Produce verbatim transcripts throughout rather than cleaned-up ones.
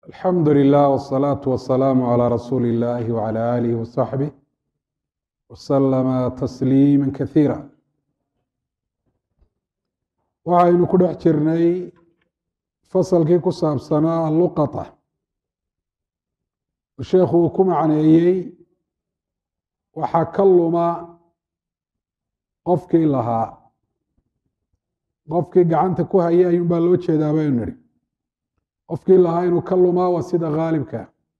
الحمد لله والصلاة والسلام على رسول الله وعلى آله وصحبه وسلم تسليما كثيرا. waxaynu ku dhex jirnay fasalkii ku saabsanaa luqata sheekhu uu ku macneeyey waxaa ka luma qofkii lahaa qofkii gacanta ku hayay ayuun baa loo jeedaa baynu nidhi qofkii lahaa inuu ka lumaa waa sida khaalibka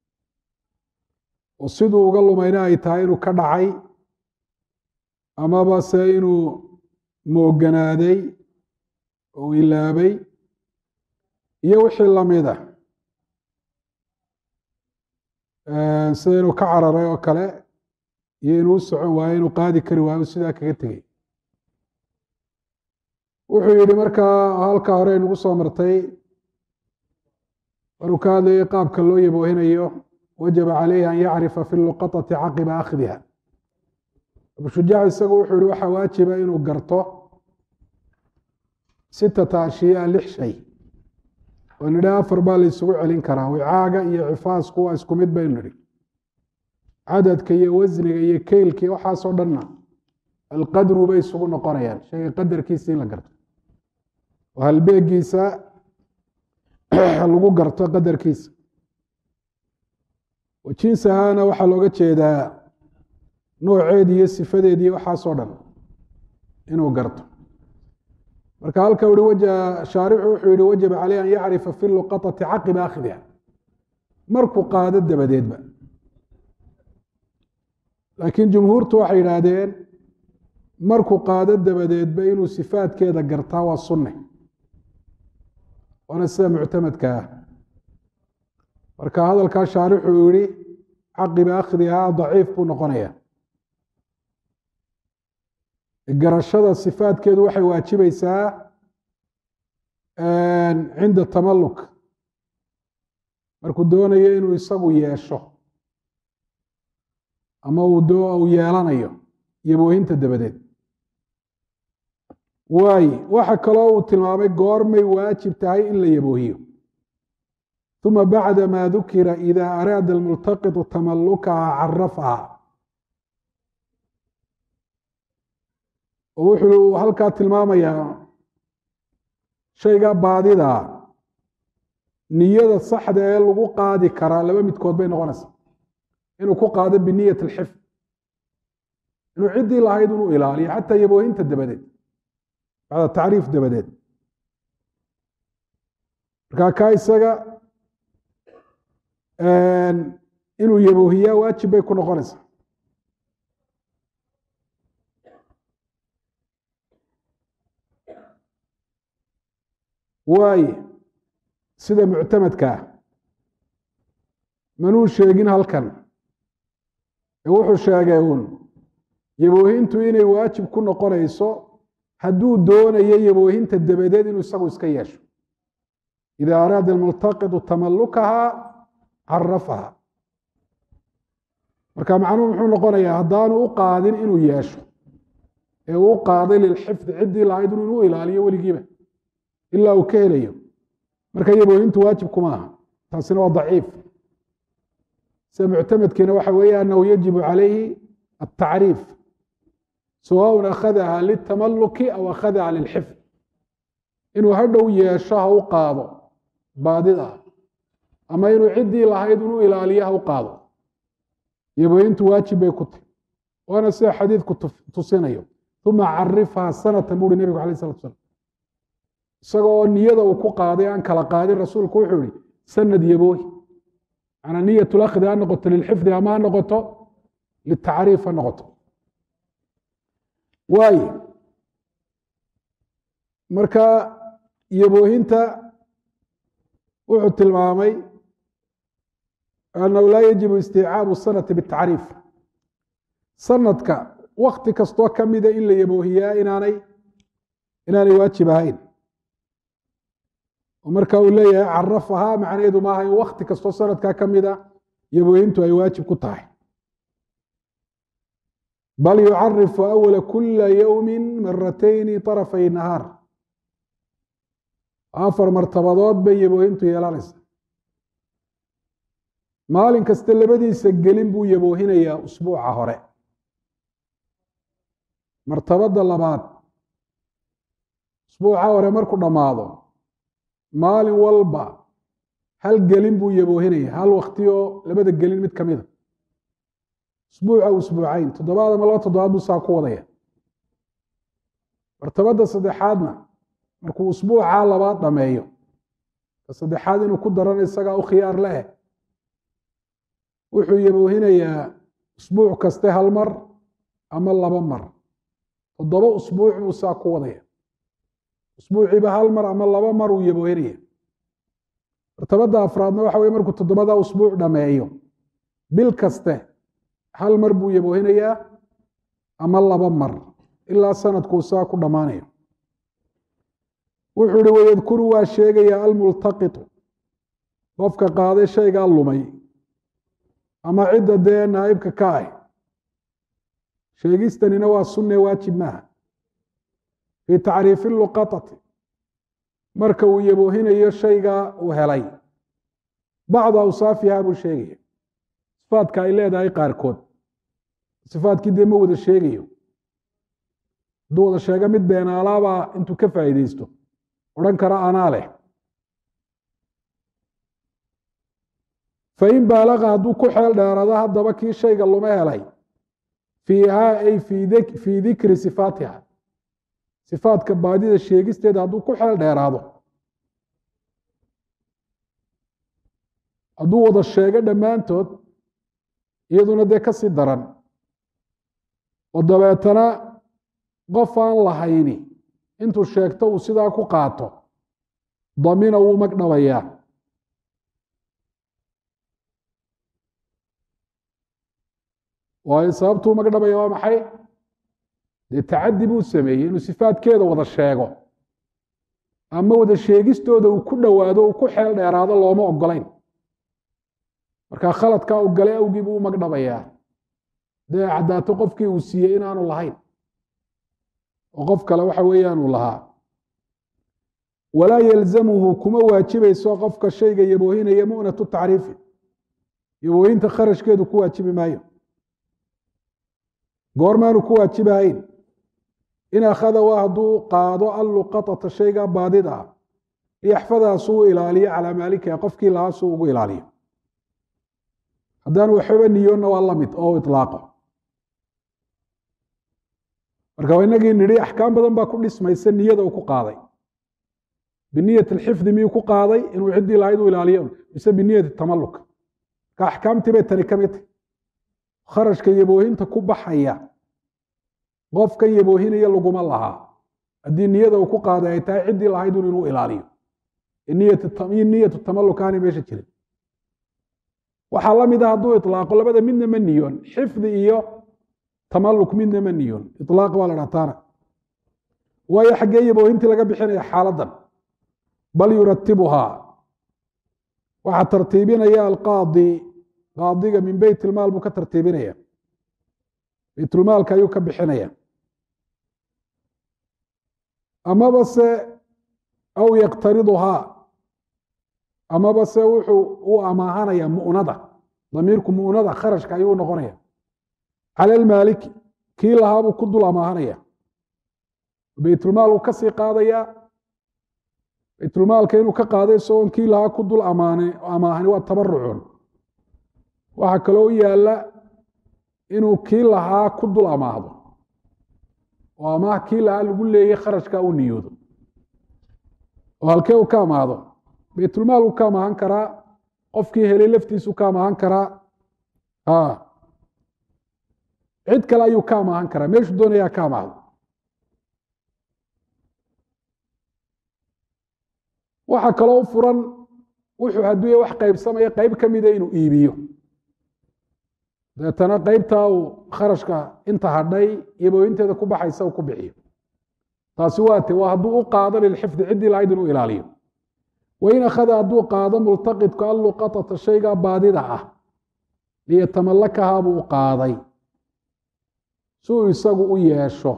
oo siduu uga lumayna ay tahay inuu ka dhacay amaba se inuu mooganaaday oo ilaabay iyo wixii lamida sida inuu ka cararay oo kale iyo inuu socon waayo inuu qaadi kari waayo sidaa kaga tegey wuxuu yidhi markaa halkaa hore inugu soo martay maruu ka hadlayay qaabka loo yaboohinayo wajaba calayhi an yacrifa fi luqatati caqiba akhdiha abushujaac isagu wuxuu yihi waxaa waajiba inuu garto sitata ashiyaa lix shay oo nidhi afar baa la isugu celin karaa wicaaga iyo cifaasku waa isku mid baynu nidhi cadadka iyo wasniga iyo keylka iyo waxaasoo dhanna alqadru bay isugu noqonayaan shayga qadarkiisa in la garto oo halbeegiisa lagu garto qadarkiisa jinsi ahaana waxaa looga jeedaa nooceedi iyo sifadeedi iyo waxaasoo dhan inuu garto marka halka uhi shaarixu wuxuu yihi wajaba caleyh an yacrifa fi luqatati caqiba akhdiha markuu qaado dabadeedba laakiin jumhuurtu waxay yidhaahdeen markuu qaado dabadeedba inuu sifaadkeeda gartaa waa sunne waana sida muctamadka ah marka hadalkaa shaarixu uu yihi caqiba akhdihaa daciif buu noqonaya garashada sifaadkeedu waxay waajibaysaa cinda tamaluk markuu doonayo inuu isagu yeesho ama uu yeelanayo yaboohinta dabadeed waaye waxa kaloo uu tilmaamay goormay waajib tahay in la yaboohiyo uma bacda ma dukira ida araada almultaqitu tamalukaha carafaha oo wuxuu halkaa tilmaamayaa shayga baadida niyada saxda ee lagu qaadi karaa laba midkood bay noqonaysaa inuu ku qaado biniyat alxifd inuu ciddii lahayd inuu ilaaliyo xataa yaboohinta dabadeed bacda tacriif dabadeed markaa kaa isaga inuu yaboohiyaa waajib bay ku noqonaysaa waaye sida muctamadka ah manuu sheegin halkan ee wuxuu sheegay uun yaboohintu inay waajib ku noqonayso hadduu doonayo yaboohinta dabadeed inuu isagu iska yeesho ida araada almultaqitu tamalukaha carafaha marka macnuhu muxuu noqonayaa haddaanu u qaadin inuu yeesho ee uu qaaday lilxifdi ciddii lahayd inuu ilaaliyo weligiiba ilaa uu ka helayo marka yaboohintu waajib kuma aha taasina waa daciif sida muctamadkiina waxa weeye anahu yajibu calayhi atacriif sawaء akhadaha litamaluki aw akhadaha lilxifd inuu hadhow yeesho ha u qaado baadida ama inuu ciddii lahayd inuu ilaaliyo ha u qaado yaboohintu waajib bay ku tahy waana sida xadiidku tusinayo uma carifha sanatan buuhi nebigu alayh salatu salam isagoo niyada uu ku qaaday aan kala qaadin rasuulku wuxuu yihi sanad yaboohi manaa niyat lakhdi ha noqoto lilxifdi ama ha noqoto litacriif ha noqoto waaye marka yaboohinta wuxuu tilmaamay annahu laa yajibu isticaabu sanati bitacriif sanadka wakti kastoo ka mida in la yaboohiyaa inaanay inaanay waajib ahayn marka uu leeyahay carafahaa macnaheedu maaha in wakti kastoo sanadkaa ka mida yaboohintu ay waajib ku tahay bal yucarifu awala kula yowmi maratayni طarafay nahaar afar martabadood bay yaboohintu yeelanaysa maalin kasta labadiisa gelin buu yaboohinayaa usbuuca hore. martabada labaad usbuuca hore markuu dhammaado maalin walba hal gelin buu yaboohinaya, hal waktiyo labada gelin mid ka mida, usbuuca usbuucayn, toddobaad ama laba toddobaad buu saa ku wadaya. martabada saddexaadna markuu usbuuca labaad dhameeyo, ka saddexaad inuu ku darana isagaa u khiyaar leh, wuxuu yaboohinayaa usbuuc kaste hal mar ama laba mar, toddoba usbuuc buu saa ku wadaya. usbuuciiba hal mar ama laba mar uu yaboohinaya. martabada afraadna waxa weye markuu toddobada usbuuc dhameeyo, bil kaste hal mar buu yaboohinayaa ama laba mar ilaa sanadkuu saa ku dhammaanayo. wuxuu ihi wayadkuru waa sheegayaa almultaqitu qofka qaaday shaygaa lumay ama cidda dee naaibka ka ah. sheegistanina waa sunne waajib maaha. fii tacriifi luqatati marka uu yaboohinayo shaygaa uu helay, bacda awsaafihaa buu sheegaya, sifaadka ay leedahay qaarkood. sifaadkii dee ma wada sheegayo, hadduu wada sheega mid beenaalaabaa intuu ka faa'iideysto odhan kara anaa leh. fain baalaqa hadduu ku xeel dheeraado haddaba kii shayga luma helay fiihaa ay fii dikri sifaatiha, sifaadka baadida sheegisteeda hadduu ku xeel dheeraado, hadduu wada sheego dhammaantood iyaduna dee ka sii daran, oo dabeetana qof aan lahayni intuu sheegto uu sidaa ku qaato, damina wuu magdhabayaa. waayo sababtuu magdhabaya waa maxay? dee tacadi buu sameeyey inuu sifaadkeeda wada sheego ama wada sheegistooda uu ku dhowaado uu ku xeel dheeraado looma ogolayn. markaa khaladkaa u galay awgii buu u magdhabayaa, dee caddaato qofkii uu siiyey inaanu lahayn oo qof kale waxa weeyaan uu lahaa. walaa yalzamuhu kuma waajibayso qofka shayga yaboohinaya mu'natu tacriifi, yaboohinta kharashkeedu ku waajibi maayo. goormaanu ku waajibahayn? in akhada waa hadduu qaado alluqatata shaygaa baadida ah liyaxfadaa suu ilaaliyo calaa maalikiha, qofkii lahaa suu ugu ilaaliyo. haddaan waxba niyoonna waa la mid oo itlaaqo. marka inagii nidhi axkaam badan baa ku dhismaysa niyada uu ku qaaday. biniyat alxifdi miyuu ku qaaday inuu ciddii lahayd u ilaaliyo, mise biniyat tamaluk? marka axkaamtii bay tani ka mid tahy. kharashka yaboohinta ku baxaya qofkan yaboohinaya laguma lahaa haddii niyada uu ku qaaday ay tahay ciddii lahayd un inuu ilaaliyo, niyatu tamaluk aanay meesha jirin. waxaa la mid ah hadduu itlaaqo labada midna ma niyoon, xifdi iyo tamaluk midna ma niyoon, itlaaq baa la dhahtaana. waayo xaggee yaboohintii laga bixinaya xaaladan? bal yuratibuhaa waxaa tartiibinaya alqaadi, qaadiga min beyt ilmaal buu ka tartiibinaya, beytulmaalka ayuu ka bixinaya. amaba se aw yaqtariduhaa, amaba se wuxuu u amaahanaya mu'nada, damiirku mu'nada kharashka ayuu noqonaya. cala almaaliki kii lahaa buu ku dul amaahanaya, beytulmaal uu kasii qaadaya. beytulmaalka inuu ka qaaday isagoon kii lahaa ku dul amaahani waa tabarucun. waxaa kaloo u yaala inuu kii lahaa ku dul amaahdo oo amaah kii lahaa lagu leeyay kharashkaa u niyoodo. oo halkee uu ka amaahdo? beytulmaal uu ka amaahan karaa, qofkii helay laftiisuu ka amaahan karaa, cid kale ayuu ka amaahan karaa, meeshuu doonayaa ka amaahdo. waxaa kaloo u furan wuxuu hadduu ya wax qaybsamaya qayb ka mida inuu iibiyo, deetana qaybtaa uu kharashka inta hadhay yabooyinteeda ku baxaysa uu ku bixiyo. taasi waa te waa hadduu u qaado lilxifdi ciddii lahayd inuu ilaaliyo. wain akhada hadduu qaado multaqidku alluqatata shaygaa baadida ah liyatamallakahaa buu u qaaday si uu isagu u yeesho,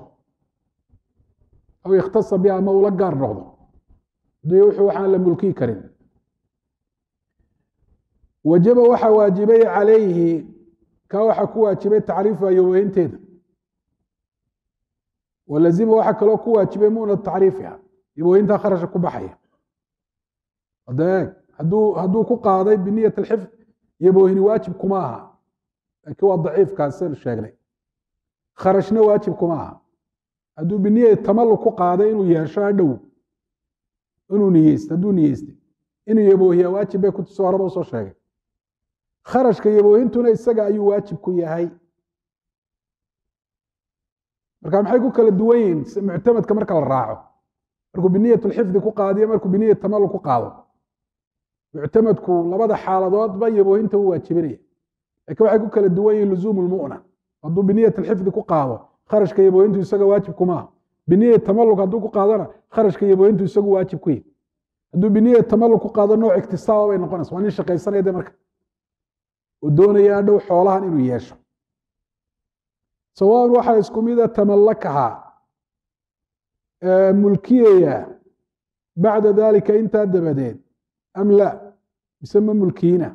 aw ikhtasa biha ama ula gaar noqdo, hadduu wuxuu waxaan la mulkii karin. wajaba waxa waajibay calayhi ka waxa ku waajibay tacriifa yaweenteeda walazima waxa kaloo ku waajibay muuna tacriifiha yaweentaa kharashka ku baxaya adeeg hadduu hadduu ku qaaday biniyat alxifd yaboohini waajib kuma aha laakiin waa daciifkaasaynu sheegnay kharashna waajib kuma aha hadduu biniyat tamalluk ku qaaday inuu yeesho hadhow inuu niyeysto hadduu niyeystay inuu yaboohiya waajib bay kutusoo horeba usoo sheegay kharashka yaboohintuna isaga ayuu waajib ku yahay marka maxay ku kala duwan yihiin muctamadka marka la raaco markuu biniyat alxifdi ku qaadiyo markuu biniyat tamalluk ku qaado muctamadku labada xaaladoodba yaboohinta uu waajibinaya laakiin waxay ku kala duwan yihiin luzuum lmu'na hadduu biniyat alxifdi ku qaado kharashka yaboohintu isaga waajib kuma aha biniyat tamalluk hadduu ku qaadana kharashka yaboohintu isagu waajib ku yahay hadduu biniyat tamalluk ku qaado nooc iktisaaba bay noqonaysa waa nin shaqaysanaya de marka oo doonaya hadhow xoolahan inuu yeesho sawaaun waxaa isku mida tamallakaha mulkiyaya bacda dalika intaa dabadeed am la mise ma mulkiina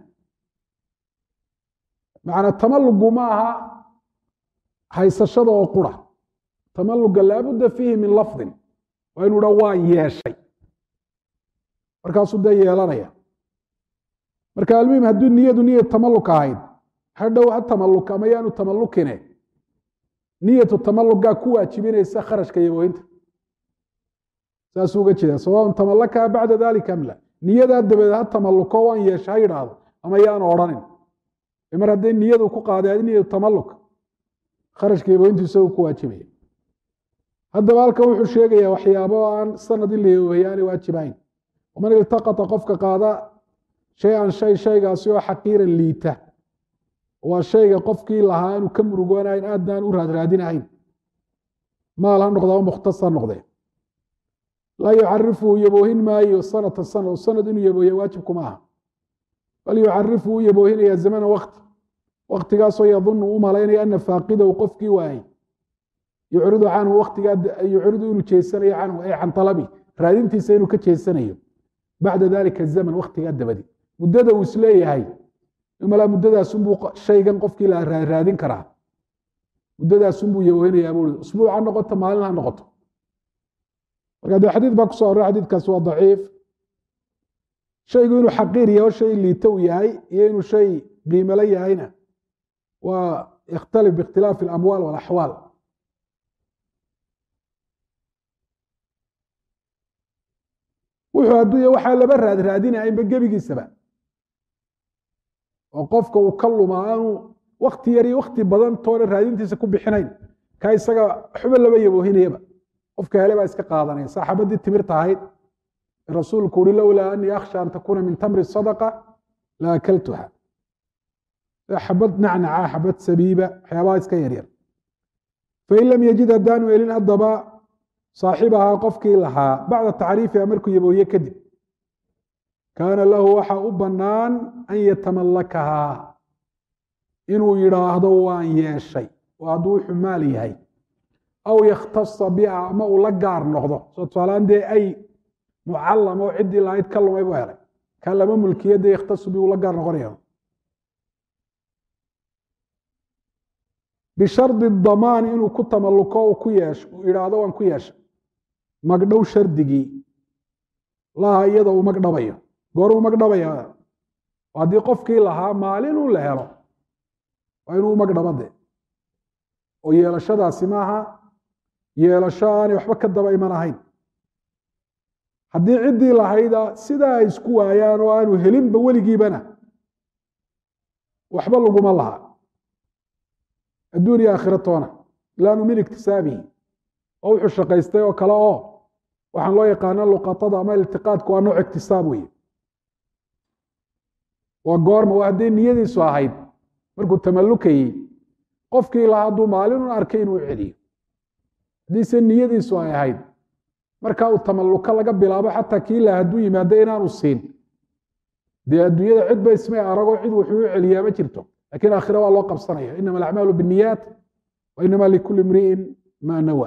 macnaa tamallugu ma aha haysashada oo qura tamalluga laabudda fiihi min lafdin waa inuu dha waan yeeshay markaasuu dee yeelanaya marka almuhim hadduu niyadu niyad tamalluk ahayd hadhow ha tamalluk ama yaanu tamallukine niyatu tamallugaa ku waajibinaysa kharashka yaboohinta saasuu uga jeeda sawaaun tamallakaha bacda dalika am la niyadaa dabadeed ha tamalluko waan yeesha ha yidhaahdo ama yaanu odhanin mar hadday niyadu ku qaaday niyadu tamalluk kharashka yaboohintu isagu ku waajibaya haddaba halkan wuxuu sheegayaa waxyaabo aan sanad in la yaboohiya aanay waajibayn waman iltaqata qofka qaada shay-an shay shaygaasi oo xaqiiran liita waa shayga qofkii lahaa aanu ka murugoonahayn aadnaan u raadraadinahayn maal ha noqda o mukhtas ha noqdee laa yucarifuhu yaboohin maayo sanata sana o sanad inuu yaboohiya waajib kuma aha bal yucarifuhu u yaboohinaya zamana wakti waktigaasoo yadunu u malaynaya ana faaqidahu qofkii waayey yucridu canhu watigaa yucridu inuu jeesanayo canhu ay can alabi raadintiisa inuu ka jeesanayo bacda dalika zaman waktigaa dabadi muddada uu isleeyahay malaa muddadaasunbuu shaygan qofkii la raadin karaa muddadaasunbuu yaboohinayaa bui usbuuc ha noqoto maalin ha noqoto marka de xadiid baa kusoo horey xadiidkaasi waa daciif shaygu inuu xaqiir yaho shay liito u yahay iyo inuu shay qiimalo yahayna waa ikhtalif biikhtilaafi alamwaal walaxwaal wuxuu adduunya waxaa laba raad raadinahaynba gebigiisaba oo qofka uu ka luma aanu wakti yar iyo wakti badan toona raadintiisa ku bixinayn ka isaga waxba laba yaboohinayaba qofka hele baa iska qaadanaya saaxabadii timirta ahayd rasuulku uri lowlaa anii akhsha an takuuna min tamri sadaqa la akaltuha xabad nacnaca xabad sabiiba waxyaabaha iska yaryar fain lam yajid haddaanu helin haddaba saaxibahaa qofkii lahaa bacda tacriifiha markuu yaboohiye kadib kaana lahu waxa u bannaan an yatamallakahaa inuu yidhaahdo waan yeeshay oo hadduu wuxuu maal yahay aw yakhtasa biha ama uu la gaar noqdo soo tusaalaan dee ay mucallam oo ciddii lahayd ka lumay buu helay kaa lama mulkiyadda yakhtasu bi uu la gaar noqonaya bishardi damaan inuu ku tamalluko uu ku yeesho uu yidhaahdo waan ku yeeshay magdhow shardigii laha iyada uu magdhabayo gooruu magdhabaya haddii qofkii lahaa maalinuu la helo waa inuu magdhabo de oo yeelashadaasi maaha yeelasho aanay waxba ka daba iman ahayn haddii ciddii lahayda sidaa ay isku waayaan oo aanu helinba weligiibana waxba laguma laha adduuniya aakhira toona laanu min iktisaabihi oo wuxuu shaqaystay oo kale oo waxaan loo yaqaana luqatada ama iltiqaadku waa nooc iktisaab weye waa goorma waa hadday niyadiisu ahayd markuu tamallukayey qofkii lahaa hadduu maalinun arkay inuu celiyo haddiise niyadiisu ay ahayd markaa uu tamalluko laga bilaabo xataa kii laha hadduu yimaado inaanu siin dee adduunyada cid ba ismay aragoo cid wuxuu u celiyaa ma jirto lakiin aakhira waa loo qabsanaya inama alacmaalu binniyaat wa inama likuli imri'in maa nawa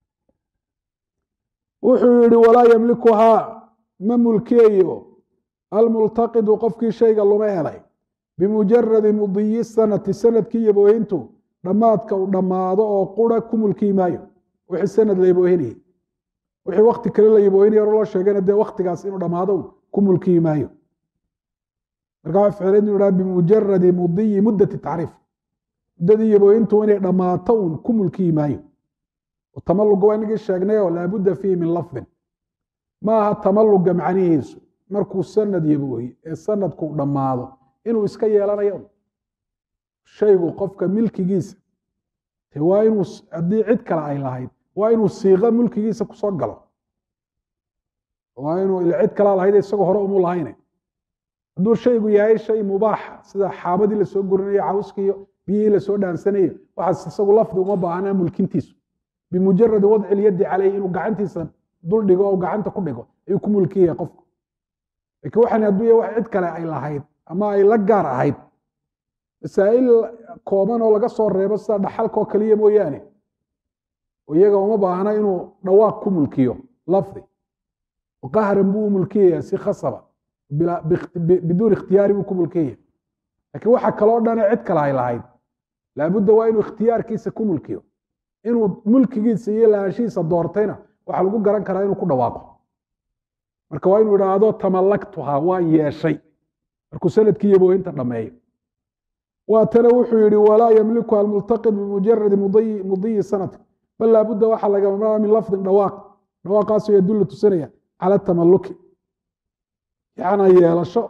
wuxuu yihi walaa yamlikuhaa ma mulkeeyo almultaqidu qofkii shayga luma helay bimujaradi mudiyi sanati sanadkii yaboohintu dhammaadka uu dhammaado oo qura ku mulkii maayo wixii sanad la yaboohinayay wixii wakti kale la yaboohinaya loo sheegana dee waktigaas inuu dhammaado ku mulkii maayo marka waa ficilad inuu dhaha bimujaradi mudiyi muddati tacriif muddadii yaboohintu inay dhammaato uun ku mulkii maayo tamaluga waa inagii sheegnay oo laabudda fiihi min lafdin ma aha tamaluga macnihiisu markuu sanad yaboohi ee sanadku dhammaado inuu iska yeelanayo shaygu qofka milkigiisa waa inuu haddii cid kale ay lahayd waa inuu siiqa mulkigiisa kusoo galo waa inuu cid kala lahayd isagoo hore umu lahayne hadduu shaygu yahay shay mubaaxa sida xaabadii lasoo gurinayo cawskiiyo biyihii lasoo dhaansanayo waxaas isagu lafdi uma baahna mulkintiisu bimujaradi wadci lyadi caleyh inuu gacantiisa dul dhigo oo gacanta ku dhigo ayuu ku mulkiyahay qofku laakiin waxaan hadduu yahay wax cid kale ay lahayd ama ay la gaar ahayd masaa'il kooban oo laga soo reebo sida dhaxalkoo kaliya mooyaane iyaga uma baahna inuu dhawaaq ku mulkiyo lafdi qahran buu mulkiyaya si khasaba biduun ikhtiyaari buu ku mulkiyaya laakiin waxa kaloo dhane cid kale ay lahayd laabudda waa inuu ikhtiyaarkiisa ku mulkiyo inuu mulkigiisa iyo lahaanshihiisa doortayna waxaa lagu garan karaa inuu ku dhawaaqo marka waa inuu idhaahdo tamallaktuhaa waan yeeshay markuu sanadkii yaboohinta dhammeeyo waatana wuxuu yihi walaa yamlikuha almultaqid bimujaradi mudiyi sanati bal laabudda waxaa laga mamnuuca min lafdin dhawaaq dhawaaqaasoo yadullu tusinaya cala tamalluki yacnaa yeelasho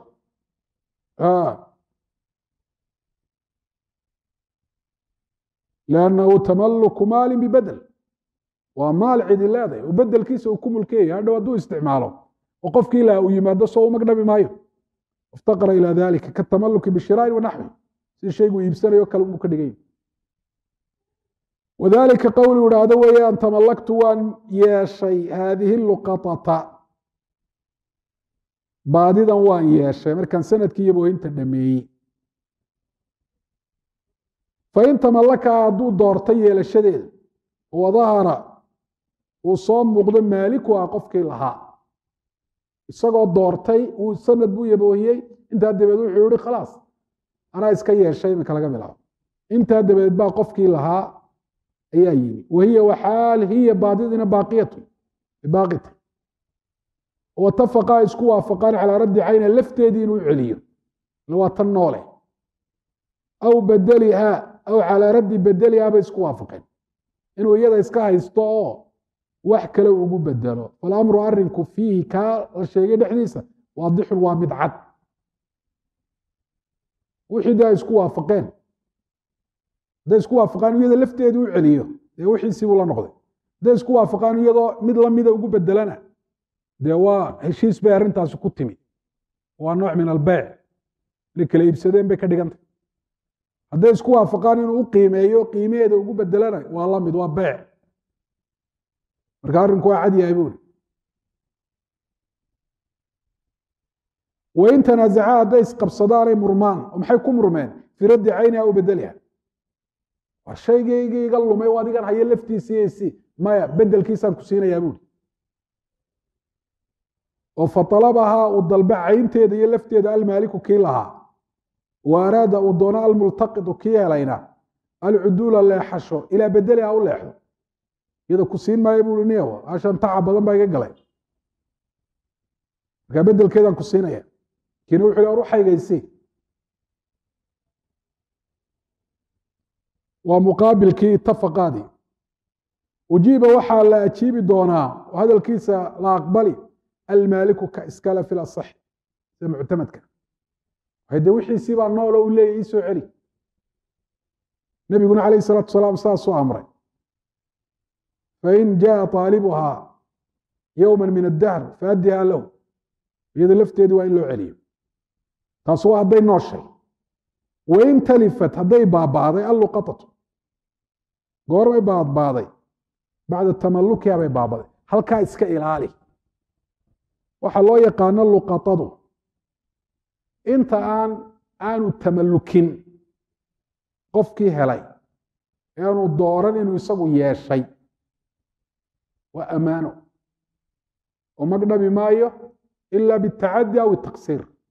liannahu tamalluku maalin bibedel waa maal cidi leedahay oo bedelkiisa uu ku mulkeeyahy hadhow hadduu isticmaalo oo qofkii ilaah uu yimaado soo u magdhabi maayo iftaqara ilaa dalika kaatamalluki bishiraain wanaxwi si shaygu iibsanayo kale uu ka dhigay wadalika qowlu idhaahdo weeyaan tamallaktu waan yeeshay haadihi luqatata baadidan waan yeeshay markaan sanadkii yaboohinta dhameeyey fain tamallakaha hadduu doortay yeelashadeeda wadahara uu soo muuqdo maalikuha qofkii lahaa isagoo doortay uu sanad buu yaboohiyey intaa dabeed wuxuu yihi khalaas anaa iska yeeshay iminka laga bilaabo intaa dabeed baa qofkii lahaa ayaa yimi wahiya waxaal hiya baadidina baaqiyatu baaqita watafaqaa isku waafaqaan calaa raddi cayna lafteedii inuu celiyo waa tan noole aw bedelihaa aw calaa raddi bedelihaa bay isku waafaqeen inuu iyada iska haysto oo wax kale ugu bedelo falamru arinku fiihi kaa la sheegay dhexdiisa waadixun waa mid cad wixii dee ay isku waafaqeen hadday isku waafaqaan iyada lafteedu u celiyo dee wixiisii buu la noqday hadday isku waafaqaan iyadoo mid lamida ugu bedelana dee waa heshiis bay arrintaasi ku timi waa nooc min albeyc inay kala iibsadeen bay ka dhigantay hadday isku waafaqaan inuu u qiimeeyo qiimaheeda ugu bedelana waa la mid waa beyc marka arrinku waa cad yahay buuri wain tanaazacaa hadday isqabsadaanay murmaan oo maxay ku murmeen fii raddi cayniha u bedeliha waa shaygaygi iga lumay o adigan hayo laftiisiisi maya bedelkiisaan ku siinayaa buuri oo fatalabahaa uu dalba caynteeda iyo lafteeda almaaliku kii lahaa wa araada uu doono almultaqidu kii helayna alcuduula leexasho ilaa bedeliha u leexdo iyada ku siin maayo buui niyow ashan taca badan baa iga galay markaa bedelkeedaan ku siinaya kiina wuxu or u xaygaysi waa muqaabilkii itafaqaadii ujiiba waxaa la ajiibi doonaa oo hadalkiisa la aqbali almaaliku ka iskale fi lasax sida muctamadka hade wixiisii baa noolo u leeyahy ii soo celi nabiguna calayh salaatu wasalaam saasuu amray fain jaa aalibuhaa yowma min addahr faaddiha lahu iyada lafteedii waa in loo celiyo taas waa hadday nooshay wain talifat hadday baaba'day alluqatatu goormay baadbaaday bacda tamallukiha bay baabaday halkaa iska ilaali waxaa loo yaqaano luqatadu inta aan aanu tamallukin qofkii helay ee aanu dooran inuu isagu yeeshay waa ammaano oo magdhabi maayo ila bitacadi aw itaqsiir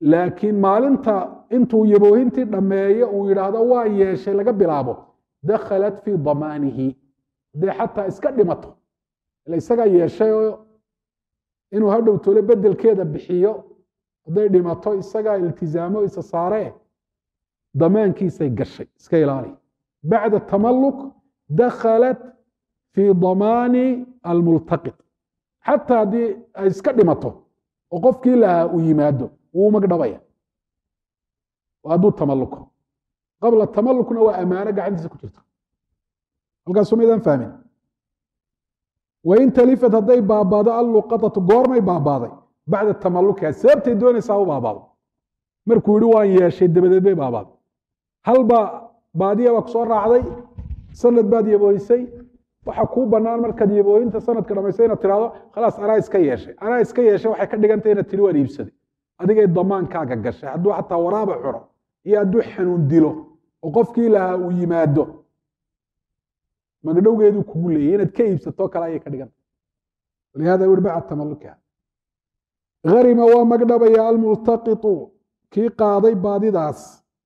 laakiin maalinta intuu yaboohintii dhammeeyo uu yidhaahdo waa yeeshay laga bilaabo dakhalat fii damaanihi dee xataa iska dhimato ila isagaa yeeshay oo inuu hadhow tole bedelkeeda bixiyo hadday dhimato isagaa iltizaamo isa saaree damaankiisay gashay iska ilaali bacda tamalluk dakhalat fii damaani almultaqit xataa haddii ay iska dhimato oo qofkii lahaa uu yimaado wuu magdhabaya hadduu tamalluko qabla tamallukna waa ammaano gacantiisa ku jirta halkaasoo maydaan fahmin wain talifat hadday baabaado alluqatatu goormay baabaaday bacda tamallukiha sababtay doonaysaa u baabaado markuu yihi waan yeeshay dabadeed bay baabaaday halbaa baadiya baa ku soo raacday sanad baad yaboohisay waxa kuu banaan markaad yaboohinta sanadka dhamaystay inaad tirahdo khalaas anaa iska yeeshay anaa iska yeeshay waxay ka dhigantay inaad tiri waan iibsaday adigay damaankaaga gashay hadduu xataa waraaba cuno iyo hadduu xanuun dilo oo qofkii lahaa uu yimaado magdhowgeeduu kugu leeyay inaad ka iibsato kale ayay ka dhigantay walihada wuri bacda tamallukiha harima waa magdhabaya almultaqitu kii qaaday baadidaas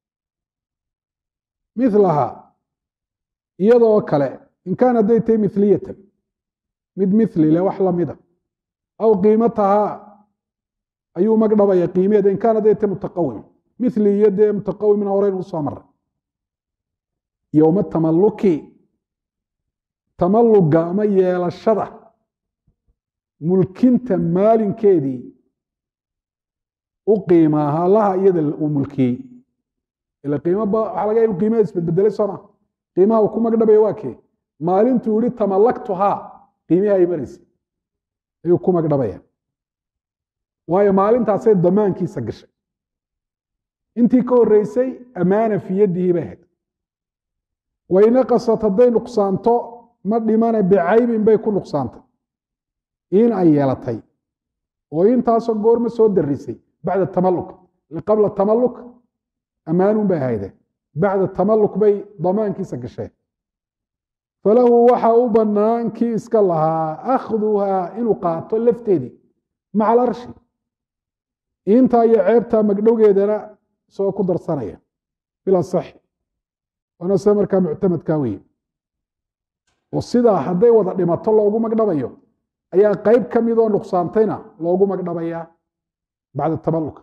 milaha iyadoo kale in kaan hadday tahay miliyatan mid mili le wax lamida aw qiimatahaa ayuu magdhabaya qiimeeda in kaan hadday tahay mutaqawim mili iyo dee mutaqawimna horeynu usoo maray yowma tamalluki tamalluga ama yeelashada mulkinta maalinkeedii u qiimaahaa laha iyada uu mulkiyey ila qiimo waxaa laga in qiimaha isbedbedelay soo maa qiimaha uu ku magdhabaya waa kee maalintuu yihi tamallaktuhaa qiimihi ay maraysa ayuu ku magdhabaya waayo maalintaasay damaankiisa gashay intii ka horeysay amaana fi yadihi bay ahayd waynaqasat hadday nuqsaanto ma dhimana bicaybin bay ku nuqsaantay in ay yeelatay oo intaasoo goorma soo darisay bacda tamalluk qabla tamalluk ammaanun bay ahayde bacda tamalluk bay damaankiisa gasheen falahu waxa u bannaan kii iska lahaa akhduhaa inuu qaato lafteedii maca alarshi intaa iyo ceebtaa magdhowgeedana isagoo ku darsanaya bila saxi waana sida markaa muctamadkaa weye oo sidaa hadday wada dhimato loogu magdhabayo ayaa qayb ka midoo nuqsaantayna loogu magdhabayaa bacda tamalluka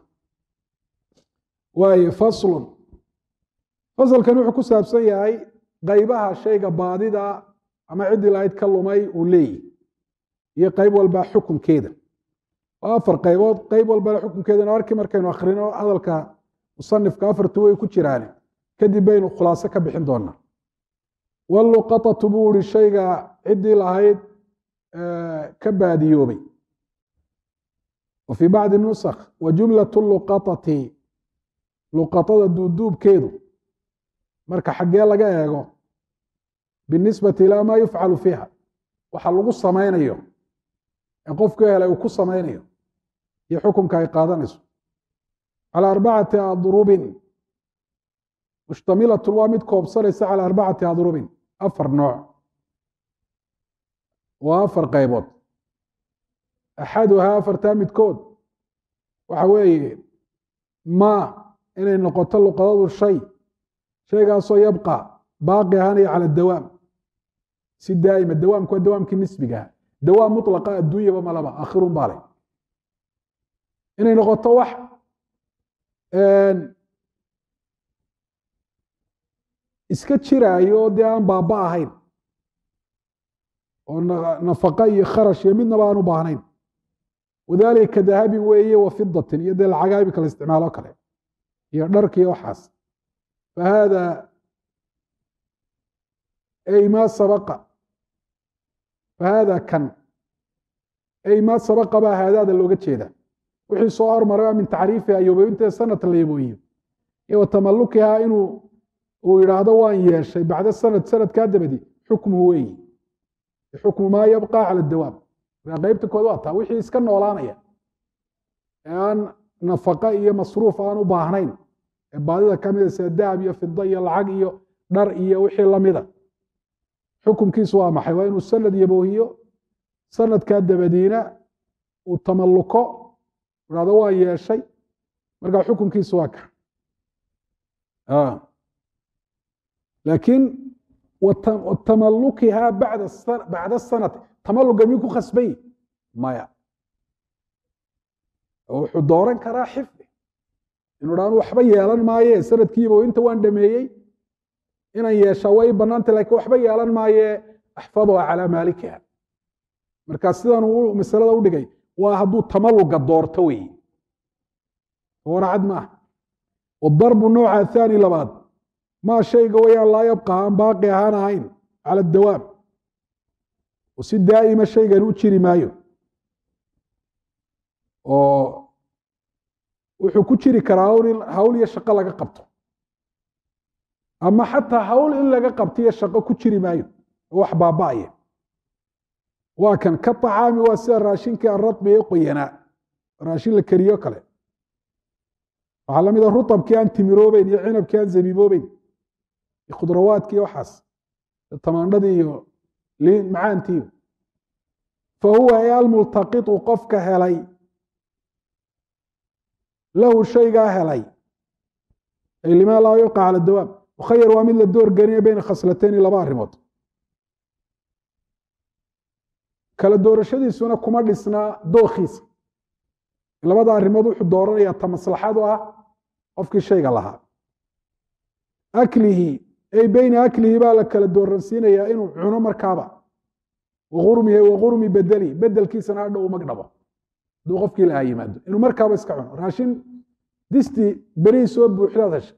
waaye faslun fasalkan wuxuu ku saabsan yahay qaybaha shayga baadida ama ciddii lahayd ka lumay uu leeyahy iyo qayb walba xukunkeeda oo afar qaybood qayb walbana xukunkeedana arki markaynu akhrino hadalka musanifka afartu way ku jiraan kadib baynu khulaaso ka bixin doonaa walluqatatu buu ihi shayga ciddii lahayd ka baadiyoobay wa fii bacdi nusakh wa jumlatu luqatati luqatada duuduubkeedu marka xaggee laga eego binisbati ilaa maa yufcalu fiiha waxa lagu samaynayo ee qofku helay uu ku samaynayo iyo xukunka ay qaadanayso calى arbacati adrubin mushtamilatun waa mid koobsanaysa calى arbacati adrubin afar nooc waa afar qaybood axaduhaa afartaa midkood waxa weeye ma inay noqoto luqadadu shay shaygaasoo yabqa baaqi ahaanaya cala dawaam si daa'ima dawaamku waa dawaamkii nisbigaha dawaam mutlaqa adduunyaba malaba akhirun baalay inay noqoto wax iska jiraayo dee aan baaba ahayn oo nafaqa iyo kharash iyo midnaba aan u baahnayn wadalika dahabin weeye wa fidatin iyo dee lacagaa imika la isticmaalo kale iyo dharkiiyo waxaas fahada ay ma sabaqa fahada kan ay ma sabaqa baa haadaada looga jeeda wixii soo hormaray waa min tacriifiha yobooyinta sanad la yabooyiyo iyo wa tamallukihaa inuu uu yidhaahdo waan yeeshay bacda sanad sanadkaa dabadi xukmuhu weeyi xukmu maa yabqa cala dawaam markaa qaybta kood waa taa wixii iska noolaanaya ee aan nafaqa iyo masruuf aan u baahnayn ee baadida ka mida sida dahab iyo fida iyo lacag iyo dhar iyo wixii lamida xukumkiisu waa maxay waa inuu sanad yaboohiyo sanadkaa dabadiina uu tamalluko idhahdo waa yeeshay marka xukunkiisu waa ka laakiin watamalukiha bacda bacda sanati tamaluga miyuu ku khasbay maya wuxuu dooran karaa xifdi inuu dhaan waxba yeelan maaye sanadkiiba inta waan dhameeyey inaan yeesha way banaanta laakiin waxba yeelan maaye axfaduha calaa maalikiha marka sidan uu masalada u dhigay waa hadduu tamaluga doorto weeye waracad maaha wadarbu nooca athani labaad maa shayga wayaan laa yabqa aan baaqi ahaan ahayn cala dawaam oo si daa'ima shaygan u jiri maayo oo wuxuu ku jiri karaa hawl iyo shaqo laga qabto ama xataa hawl in laga qabto iyo shaqo ku jiri maayo oo wax baaba'aya waa kan ka طacaami waa sida raashinkii aradbi ee qoyanaa raashin la kariyo kale waxaa la mid a rutabkii aan timiroobeyn iyo cinabkii aan zabiiboobeyn iyo khudrawaadkii waxaas tamaandhadii iyo liin macaantii fa huwa ay almultaqitu qofka helay lahu shaygaa helay ay limaa laa yabqa cala dawaam mukhayar waa mid la door geliya bayna khaslatayni laba arrimood kala doorashadiisuna kuma dhisnaa dookhiisa labada arrimood wuxuu dooranayaa ta maslaxadu ah qofkii shayga lahaa aklihi ay bayna aklihi baa la kala dooransiinayaa inuu cuno markaaba wagurmihi wagurmi bedeli bedelkiisana hadha uu magdhabo hadduu qofkii lahaa yimaado inuu markaaba iska cuno raashin disti berii soo buuxdaad heshay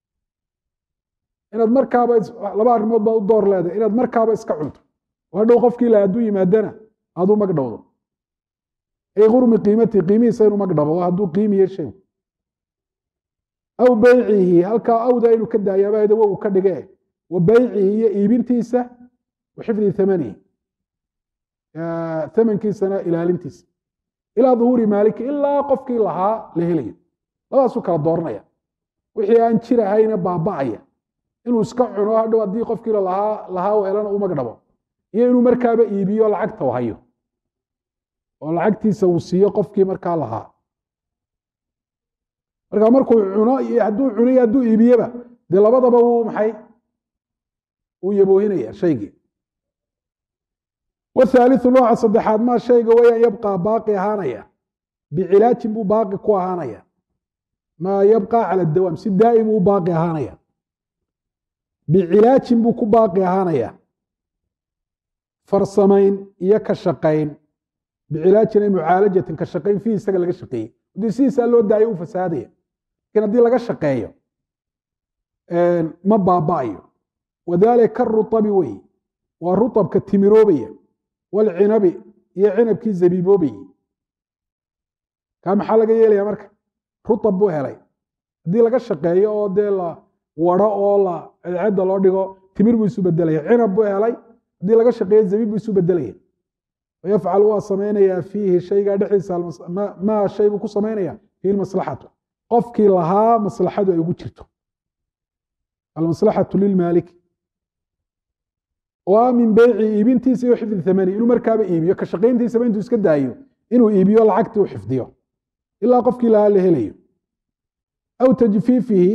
inaad markaaba laba arrimood baad u door leedahay inaad markaaba iska cunto oo hadhow qofkii lahaa hadduu yimaadana aaduu magdhowdo ay gurmi qiimatii qiimihiisa inuu magdhabo hadduu qiimiye shaygu aw beycihi halkaa awda inuu ka daayaabahda wa uu ka dhige wa beycihi iyo iibintiisa wa xifdi thamanihi thamankiisana ilaalintiisa ilaa duhuuri maaliki ilaa qofkii lahaa la helayo labadaasuu kala dooranaya wixii aan jirahayna baaba'aya inuu iska cuno hadhow haddii qofkii lahaa lahaa u helana uu magdhabo iyo inuu markaaba iibiyo lacagta u hayo oo lacagtiisa uu siiyo qofkii markaa lahaa marka markuu cuno iyo hadduu cuno iyo hadduu iibiyeba dee labadaba wuu maxay uu yaboohinaya shaygii wathaalithu nooca saddexaad maa shayga wayaan yabqaa baaqi ahaanaya bicilaajin buu baaqi ku ahaanaya maa yabqaa cala dawaam si daa'im uu baaqi ahaanaya bicilaajin buu ku baaqi ahaanaya farsamayn iyo ka shaqayn bicilaajin ay mucaalajatin ka shaqayn fihi isaga laga shaqeeyey haddii sidiisaa loo daayo u fasaadaya lakin haddii laga shaqeeyo ma baaba'ayo wadaalika karutabi wey waa rutabka timiroobaya walcinabi iyo cinabkii zabiiboobaya kaa maxaa laga yeelaya marka rutab buu helay haddii laga shaqeeyo oo dee la waro oo la cedcedda loo dhigo timir buu isu bedelaya cinab buu helay haddii laga shaqeeyo zabiib buu isu bedelaya wayafcal waa samaynayaa fiihi shaygaa dhexdiisa maa shay buu ku samaynaya fiihi maslaxatu qofkii lahaa maslaxadu ay ugu jirto almaslaxatu lilmaaliki waa min beyci iibintiisa iyo xifdi thamani inuu markaaba iibiyo ka shaqayntiisaba intuu iska daayo inuu iibiyo lacagtii u xifdiyo ilaa qofkii lahaa la helayo aw tajfiifihi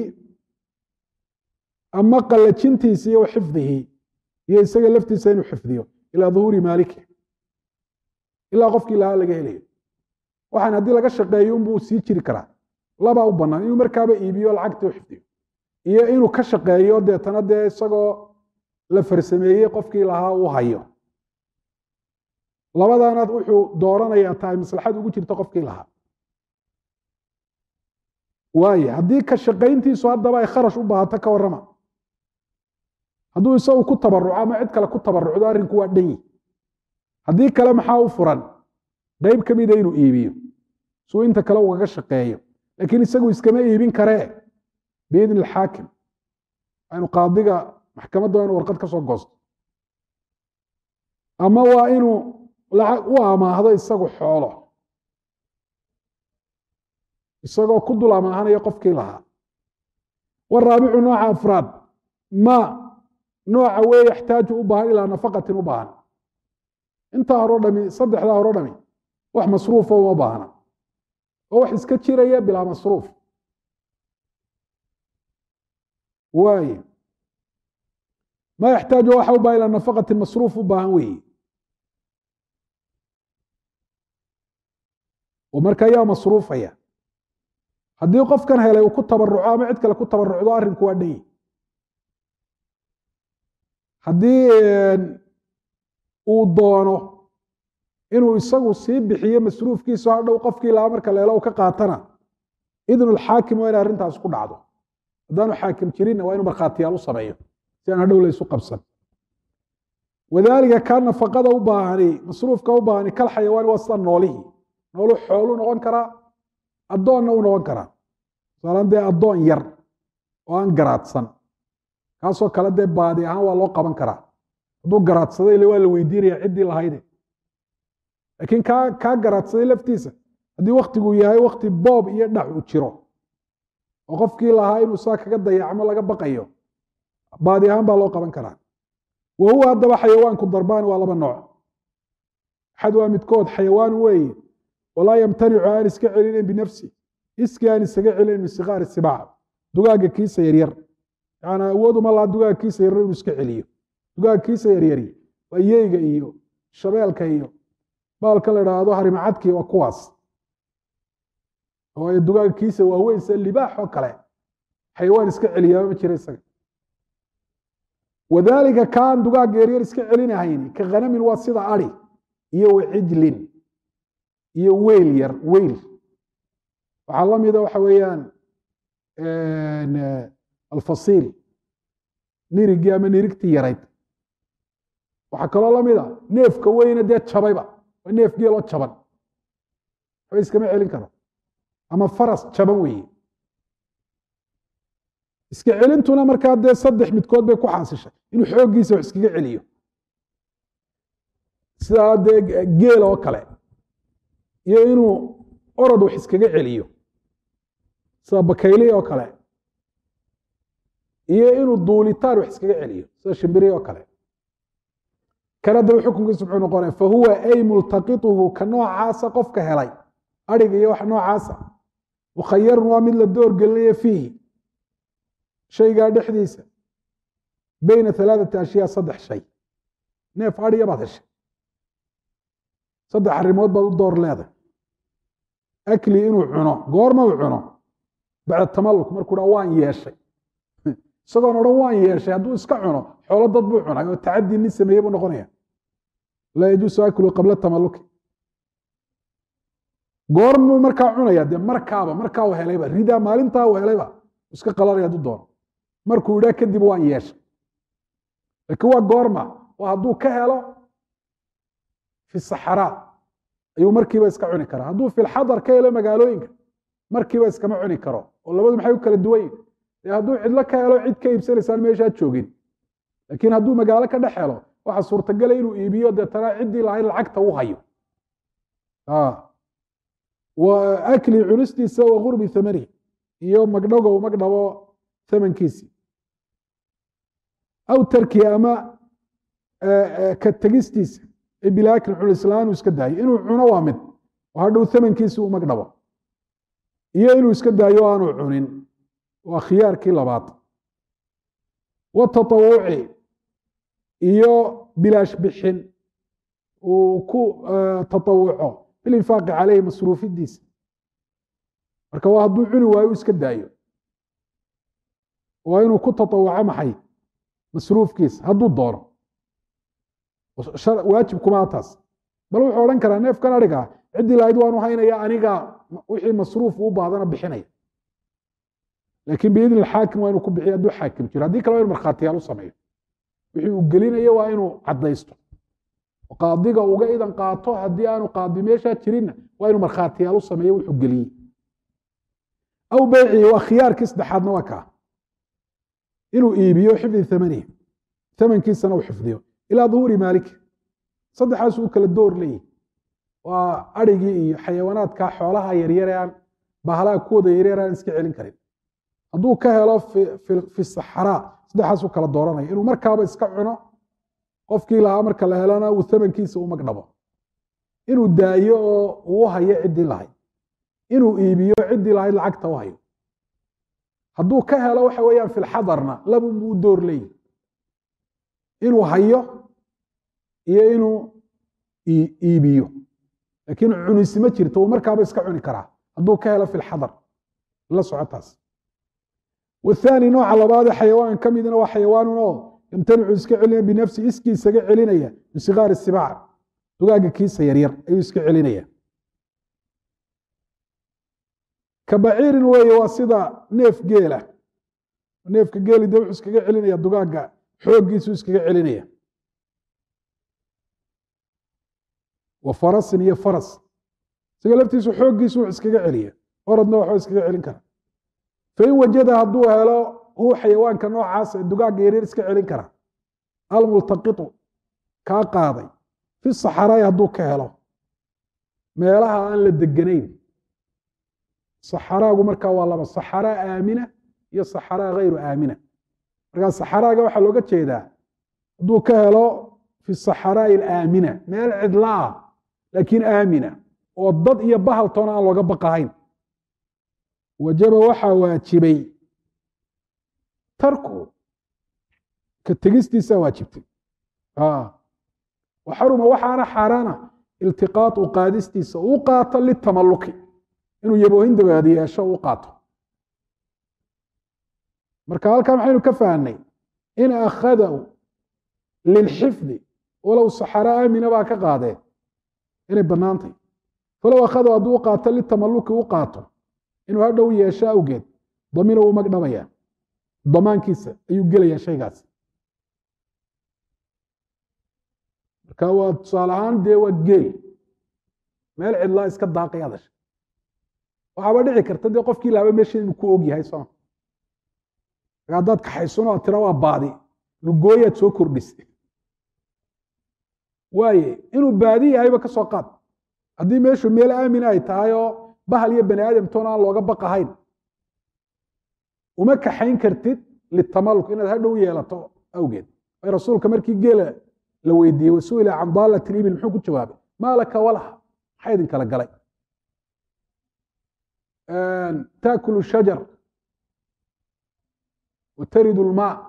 ama qalajintiisa iyo xifdihi iyo isaga laftiisa inuu xifdiyo ilaa duhuuri maaliki ilaa qofkii lahaa laga helayo waxaan haddii laga shaqeeyo unbuu sii jiri karaa labaa u bannaan inuu markaaba iibiyo lacagtii u xifdiyo iyo inuu ka shaqeeyo deetana dee isagoo la farsameeyey qofkii lahaa uu hayo labadaanaad wuxuu dooranayaa tahay maslaxad ugu jirta qofkii lahaa waaye haddii ka shaqayntiisu haddaba ay kharash u baahato ka warrama hadduu isagu ku tabaruco ama cid kale ku tabarucdo arrinku waa dhan yi haddii kale maxaa u furan qeyb ka mida inuu iibiyo suu inta kale ugaga shaqeeyo laakiin isagu iskama iibin karee biidni alxaakim aynu qaadiga maxkamadda waa inu warqad ka soo goosto ama waa inuu lacag u amaahdo isagu xoolo isagoo ku dul amaahanayo qofkii lahaa waraabicu nooca afraad ma nooca weye yaxtaaju u baahan ilaa nafaqatin u baahan intaa horo dhami saddexdaa horo dhami wax masruufa uma baahna oo wax iska jiraya bilaa masruuf واي ما يحتاج واحد با إلى نفقة مصروف باهوي ومركا يا مصروف هي haddii qofkan helay uu ku tabaruco ama cid kale ku tabarucdo arrinku waa dhay haddii uu doono inuu isagu sii bixiyo masruufkiisa hadhow qofkii laa marka leelo uu ka qaatana idnul xaakim waa in arrintaas ku dhacdo haddaanu xaakim jirinna waa inuu markhaatiyaal u sameeyo si aan hadhow la isu qabsan wadaalika kaa nafaqada u baahani masruufka u baahani kal xayawaani waa sida noolihii noolu xoolu noqon karaa addoonna u noqon karaa saalan dee addoon yar oo aan garaadsan kaasoo kale dee baadi ahaan waa loo qaban karaa hadduu garaadsaday ile waa la weydiinaya ciddii lahayde laakiin kaa kaa garaadsaday laftiisa haddii waktigu yahay wakti boob iyo dhac u jiro oo qofkii lahaa inuu saa kaga dayacmo laga baqayo baadi ahaan baa loo qaban karaa wa huwa haddaba xayawaanku darbaani waa laba nooc axad waa midkood xayawaan weeye walaa yamtanicu aan iska celinayn binafsi iskii aan isaga celinayn min sikaari sibaaca dugaaga kiisa yaryar yani awooduma laha dugaaga kiisa yaryar inuu iska celiyo dugaaga kiisa yaryari waa yeyga iyo shabeelka iyo baalka la idhaahdo harimacadkii waa kuwaas oo dugaaga kiisa waaweyn sida libaax oo kale xayawaan iska celiyaaba ma jira isaga wadaalika kaan dugaaga yaryar iska celinahayn ka khanamin waa sida ari iyo wacijlin iyo weyl yar weyl waxaa la mida waxa weeyaan alfasiil nirigii ama nirigtii yarayd waxaa kaloo la mida neefka weyne dee jabayba waa neef geeloo jaban waxba iskama celin karo ama faras jaban weeye iska celintuna markaa dee saddex midkood bay ku xaasishay inuu xooggiisa wax iskaga celiyo sidaa dee geel oo kale iyo inuu orod wax iskaga celiyo sida bakayle oo kale iyo inuu duulitaan wax iskaga celiyo sida shimbiri oo kale kana daba xukunkiisu muxuu noqonaya fahuwa ay multaqituhu ka noocaasa qofka helay ariga iyo wax noocaasa mukhayarun waa mid la door gelinaya fiihi shaygaa dhexdiisa bayna alaaثati ashyaa saddex shay neef ariya baad heshay saddex arrimood baad u door leedahay akli inuu cuno goorma uu cuno bacda tamalluk markuu dhaa waan yeeshay isagoon odhan waan yeeshay hadduu iska cuno xoolo dad buu cunay oo tacadii nin sameeye buu noqonaya laa yajuusu aklu qabla tamalluki goormuu markaa cunaya dee markaaba markaa uu helayba ridaa maalintaa uu helayba iska qalanaya hadduu doono markuu idhaa kadib waan yeeshay laakiin waa goorma waa hadduu ka helo fi saxaraa ayuu markiiba iska cuni karaa hadduu filxadar ka helo magaalooyinka markiiba iskama cuni karo oo labadu maxay u kala duwan yihin dee hadduu cidlo ka helo cid ka iibsanaysaan meeshaad joogin laakiin hadduu magaalo ka dhex helo waxaa suurtagala inuu iibiyo deetana ciddii lahayd lacagta u hayo wa akli cunistiisa wa gurbi thamanihi iyo magdhoga uu magdhabo thamankiisii aw tarki ama ka tegistiisa bilaa akli cunislaan uu iska daayo inuu cuno waa mid oo hadhow thamankiisii uu magdhabo iyo inuu iska daayo aanu cunin waa khiyaarkii labaad watatawuci iyo bilaash bixin uu ku tatawuco bilinfaaqi caleyhi masruufidiisa marka waa hadduu cuni waayo u iska daayo waa inuu ku tatawuco maxay masruufkiisa hadduu doono waajib kuma taas bal wuxuu odhan karaa neefkan ariga ciddii lahayd waanu haynaya aniga wixii masruuf u baadana bixinaya laakiin biidni xaakim waa inuu ku bixiyo hadduu xaakim jiro haddii kale waa inu markhaatiyaal u sameeyo wixii uu gelinayo waa inuu caddaysto oo qaadiga uga idan qaato haddii aanu qaadi meeshaa jirinna waa inuu markhaatiyaal u sameeyo wuxuu geliyey aw beycii waa khiyaarkii saddexaadna waa kaa inuu iibiyo xifdi thamanihi thamankiisana uu xifdiyo ilaa duhuuri maaliki saddexaas uu kala door leeyihi waa arigii iyo xayawaanaadka xoolaha yaryar aan bahalaha kuwada yaryar aan iska celin karin hadduu ka helo fi saxraa saddexaas uu kala dooranaya inuu markaaba iska cuno qofkii lahaa marka la helana uu thamankiisa u magdhabo inuu daayo oo uu hayo ciddii lahayd inuu iibiyo ciddii lahayd lacagta u hayo hadduu ka helo waxa weeyaan fi lxadarna labu muu door leey inuu hayo iyo inuu iibiyo laakiin cunisi ma jirto uu markaaba iska cuni karaa hadduu ka helo fi lxadar la socotaas والثاني نوع لبعض حيوان كمدنا وحيوان يمتنع اسك علينا بنفسه اسكي اسك علينا من صغار السباع دغاغ كيس يرير اي اسك علينا كبعير وهي واسدا نيف جيله نيف جيل دو اسك علينا دغاغ خوغيسو اسك علينا وفرس هي فرس سغلفتيسو خوغيسو اسك عليا orodna waxa iskaga celin kara fay wajada haduu helo uu xayawaanka noocaas dugaag yaryar iska celin kara al multaqitu ka qaaday fi saxaraa haduu ka helo meelaha aan la deganayn saxaraagu marka waa laba saxaraa aamina iyo saxaraa ghayru aamina marka saxaraaga waxa looga jeedaa haduu ka helo fi saxaraa al aamina meel cidlaa laakiin aamina oo dad iyo bahal toona aan looga baqahayn وجب وحا واجبي تركه كتجستي سواجبتي اه وحرم وحا حارانا التقاط وقادستي سوقاتا للتملك انه يبو هند بادي اشو وقاطو marka halkan waxaynu ka faanay in akhadaw lil hifd walaw sahara amina ba ka qaadeen inay banaantay falaw akhadaw adu qaata litamalluk u qaato inuu hadhow yeesho awgeed damina uu magdhabaya damaankiisa ayuu gelaya shaygaas marka waa tusaalahaan dee waa geel meel cidlaa iska daaqaya dasha waxaaba dhici karta dee qofkii laaba meesha inuu ku og yahay soo haddaad kaxaysuno aad tira waa baadi lugooyaad soo kordhisay waaye inuu baadi yahayba ka soo qaad haddii meeshu meel aamina ay tahay oo bahal iyo bani aadam toona aan looga baqahayn uma kaxayn kartid litamalluk inaad hadhow yeelato awgeed ay rasuulka markii geela la weydiiyey wasuila can daalati libil muxuu ku jawaabay maalaka walaha maxay idin kala galay taakulu shajar وترد الماء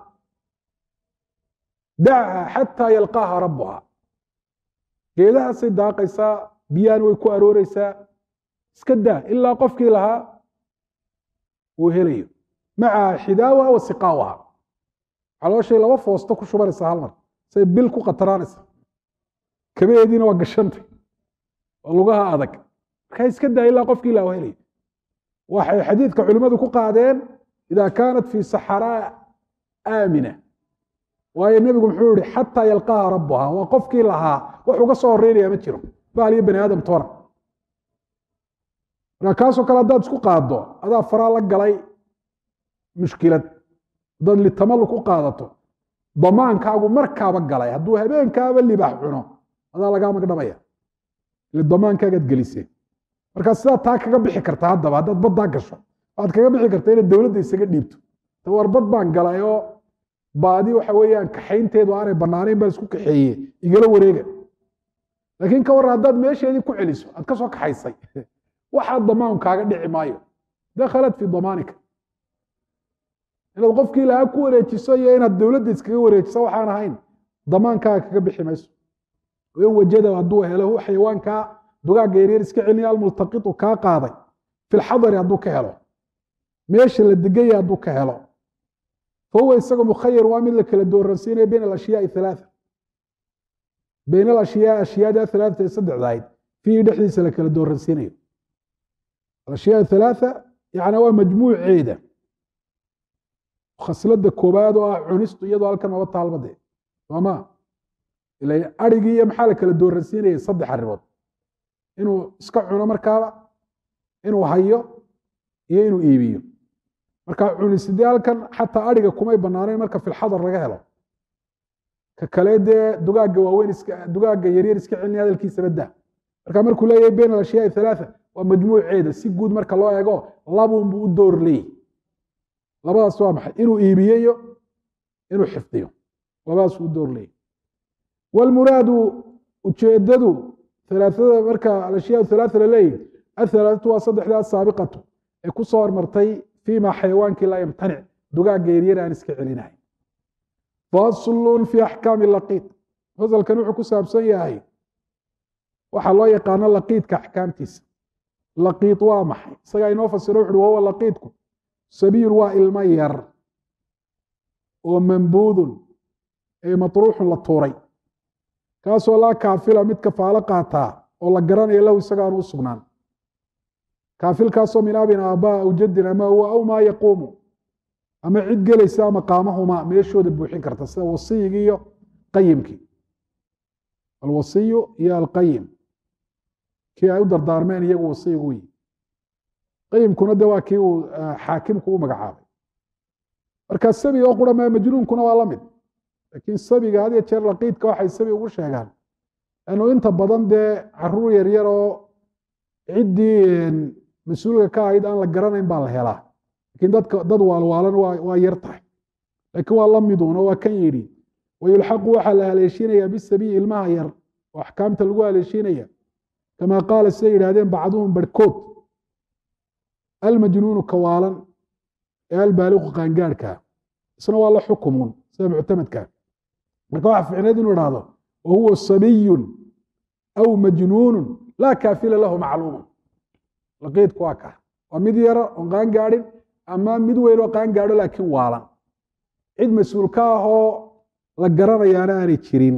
دعها حتى يلقاها ربها geedaha say daaqaysaa biyaan way ku arooraysaa iska daa ilaa qofkii lahaa uu helayo maca xidaawaha wa siqaawaha calooshay laba foosto ku shubanaysa hal mar say bil ku qataraanaysa kabeediina waa gashantay oo lugaha adag markaa iska daa ilaa qofkii lahaa uu helayo waxay xadiidka culimmadu ku qaadeen إذا كانت في صحراء آمنة وهي النبي محوري حتى يلقاها ربها وقفك لها وحوق صورين يا متشرو بالي بني آدم طورا ركاسو كلا داد سكو قادو هذا فرالك قلي مشكلة داد اللي تملك قادته ضمان كاغو مركابك قلي هدو هبين كابل اللي بحعنو هذا لقامك دبايا اللي الضمان كاقد قليسي مركاسو تاكا بحي كرتا هذا بعد بداك الشو aad kaga bixi kartaa in dawladda isaga dhiibto tawarbad baan galay oo baadi waxa weeyaan kaxaynteedu aanay banaanayn bal isku kaxeeyay igala wareega laakiin ka war hadaad meesheedii ku celiso aad ka soo kaxaysay waxa damaan kaaga dhici maayo dakhalat fi damaanika inaad qofkii la ku wareejiso iyo inaad dawladda iskaga wareejiso waxaan ahayn damaankaaga kaga bixi mayso oo wajada haduu helo xayawaanka dugaag geerir iska celinayo multaqitu ka qaaday في الحضر haduu ka helo meesha la degay haduu ka helo فهو isaga مخير وامد la kala dooransiinay بين الاشياء الثلاثه بين الاشياء اشياء ثلاثه صدعاyd في dhexdiisa la kala dooransiinayo الاشياء الثلاثه يعني waa majmuuc ceeda khaslada koobaad oo cunistu iyadoo halkan wada talbade wama ilaa arigi iyo maxaa la kala dooransiinay saddex arrimood inuu iska cuno markaaba inuu hayo iyo inuu iibiyo marka cunisidii halkan xataa ariga kumay banaaneen marka fil xadar laga helo ka kale de dugaaga waaweyn iska dugaaga yaryar iska cilni hadalkiisa badda marka markuu leeyahay been la shay thalatha waa majmuuceeda si guud marka loo eego laba uu door leey labadaas waa maxay inuu iibiyo inuu xifdiyo labadaas uu door leey wal muraadu ujeedadu thalathada marka al-ashyaa thalatha leey الثلاثة وصدح ذات سابقة كسور مرتي في فيما حيوانك لا يمتنع دقاق يرير أن اسك علينا فصل في أحكام اللقيط فصل كانوا حكو سابسان ياهي waxa loo yaqaan laqiidka ahkaamtiisa laqiid waa maxay isaga inoo fasiro wuxuu waa laqiidku sabiir waa ilma yar oo mambuudun ee matruuxun la tuuray kaasoo la kaafila mid kafaalo qaata oo la garanayo law isaga aan u sugnaan kaafil kaasoo min abin aabaa aw jaddin ama huwa aw ma yaquumu ama cid gelaysa maqaamahuma meeshooda buuxin karta sida wasiyigi iyo qayimkii alwasiyu iyo alqayim kii ay u dardaarmeen iyagu wasiigu weyn qayimkuna de waa kii uu xaakimku u magacaabay marka sabiga oo qura ma majnuunkuna waa la mid laakiin sabiga had iyo jeer laqiidka waxay sabi ugu sheegaan inuu inta badan dee caruur yar yar oo ciddii mas-uulka ka ahayd aan la garanayn baa la helaa laakiin dadka dad waalwaalan waa yar tahay laakiin waa la miduuna waa kan yidhi wayulxaqu waxaa la haleeshiinayaa bisabiyi ilmaha yar oo axkaamta lagu haleeshiinaya كما قال السيد هذين بعضهم بركوت المجنون كوالا البالغ قانقارك سنة والله حكمون سنة معتمد كان مركوا في عناد هذا وهو صبي أو مجنون لا كافل له معلوم لقيت كواكا ومد يرى قانقار أما مد ويلو قانقار لكن والا عيد مسؤول كاهو لقرار ياناني تشيرين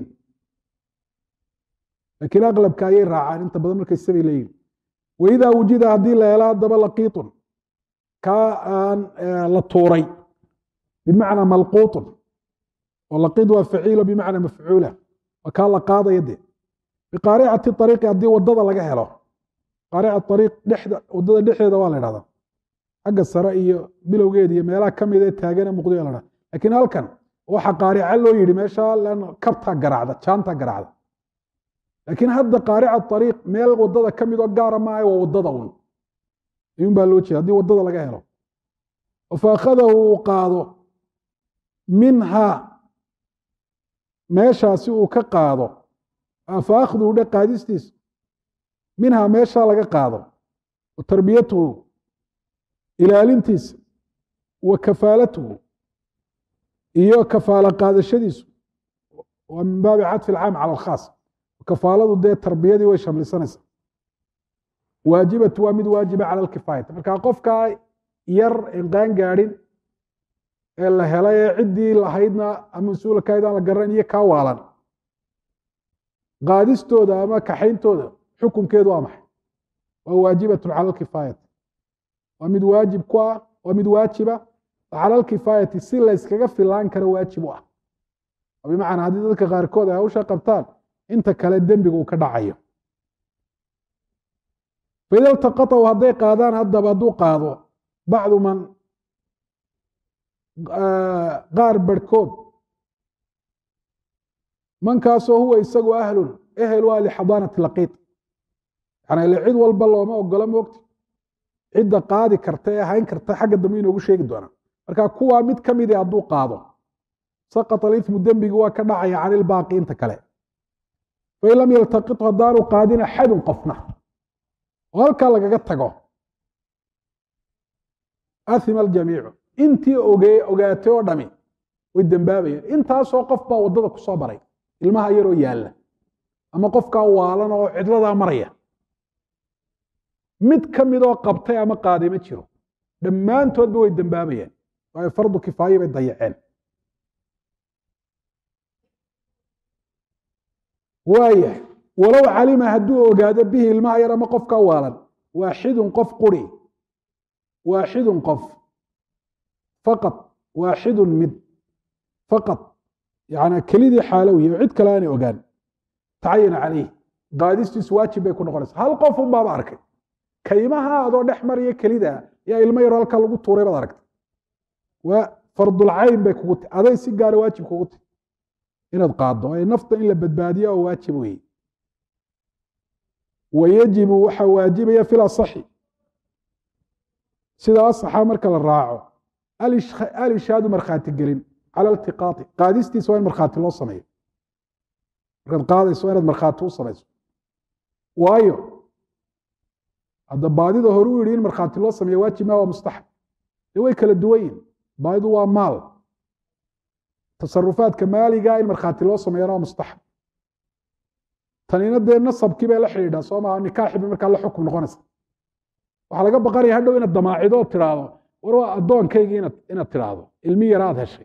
لكن أغلب كاين راعان أنت بدل مركز السبي لين وإذا وجد هذه الليلات دبل لقيط كان لطوري بمعنى ملقوط واللقيط وفعيل بمعنى مفعولة وكان لقاضي يدي بقارعة الطريق يدي ودد لقاه له قارعة الطريق دحدة ودد دحدة دوالي هذا حق السرائي بلو قيدي ما يلا كم يدي تاجنا مقضي لنا لكن هل كان وحا قارعة له يدي ما شاء لأن كبتها قرعة شانتها قرعة لكن هذا قارع الطريق ميل ودده كم يدو قارة معي وودده ون يوم بالوشي هذه ودده لقاه له فأخذه قاضه منها ماشا سوء كقاضه فأخذه ده قادستيس منها ماشا لقى قاضه وتربيته إلى الانتس وكفالته إياه كفالة قادة الشديس ومن باب عطف العام على الخاص كفالته ده تربيتي وشمل سنة واجبة ومد واجبة على الكفاية فكا قفكا ير إنقان قارين إلا هلايا عدي لحيدنا أمسؤول كايدان لقران إيا كاوالا قادستو ده أما كحينتو ده حكم كيدو أمح وواجبة على الكفاية ومد واجب كوا ومد واجبة على الكفاية سيلا إسكاقا في اللانكر واجبوا وبمعنى هذه ذلك غير كودا أوشا قبطان انت كلا الدنبق وكدعيه فإذا التقطوا هذي قادان هذا بدو قادوا بعض من غار بركود من كاسو هو يسقوا أهل أهلوا لحضانة لقيط يعني العيد والبلو ما وقلم وقت عدة قادي كرتايا هين كرتايا حق الدمين وقو شيك دونا مركا كوا ميد كميدي هدو قادوا سقط الإثم الدنبق وكدعي عن الباقي انت كلا فإن لم يلتقطها الدار قادنا حد قفنا وهلكا لغا تغو اثم الجميع انتي اوغي اوغاتي او دمي ودنبابي انتا سو قف با ودada ku soo baray ilmaha yaro yaala ama qofka waalan oo cidlada maraya mid kamid oo qabtay ama qaaday ma jiro dhamaantood way danbaabayeen way fardu kifaaya bay dayaceen وايه ولو علم هدو اوغاده به الماء يرى ما قف كوالا واحد قف قري واحد قف فقط واحد مد فقط يعني كليدي حالويه عد كلاني اوغان تعين عليه قادستيس واجب يكون قرص هل قف ما بارك كيمها ادو دحمريه كليدا يا ilmo yar halka lagu tuuray bad aragtay wa fardul ayn bay kugu aday si gaar waajib kugu inaad qaado ay nafta in la badbaadiyo oo waajib weey ويجب waxa waajibaya fil sahi sida saxa marka la raaco al ishadu marxaati gelin ala iltiqaati qaadistiis waa marxaati loo sameeyo marka qaadayso inaad marxaati u sameeyso waayo hada baadida hore u yiri marxaati loo sameeyo waajib ma waa mustahab way kala duwan yihiin baahidu waa maal tasarufaadka maaliga in markhaati loo sameeyana waa mustaxab tanina dee nasabkii bay la xidhiidhaa soo maaha nikaaxiba markaa la xukum noqonaysa waxaa laga baqanaya hadhow inaad damaacido oo tiraahdo war waa addoonkaygii inaad inaad tiraahdo ilmi yaraad heshay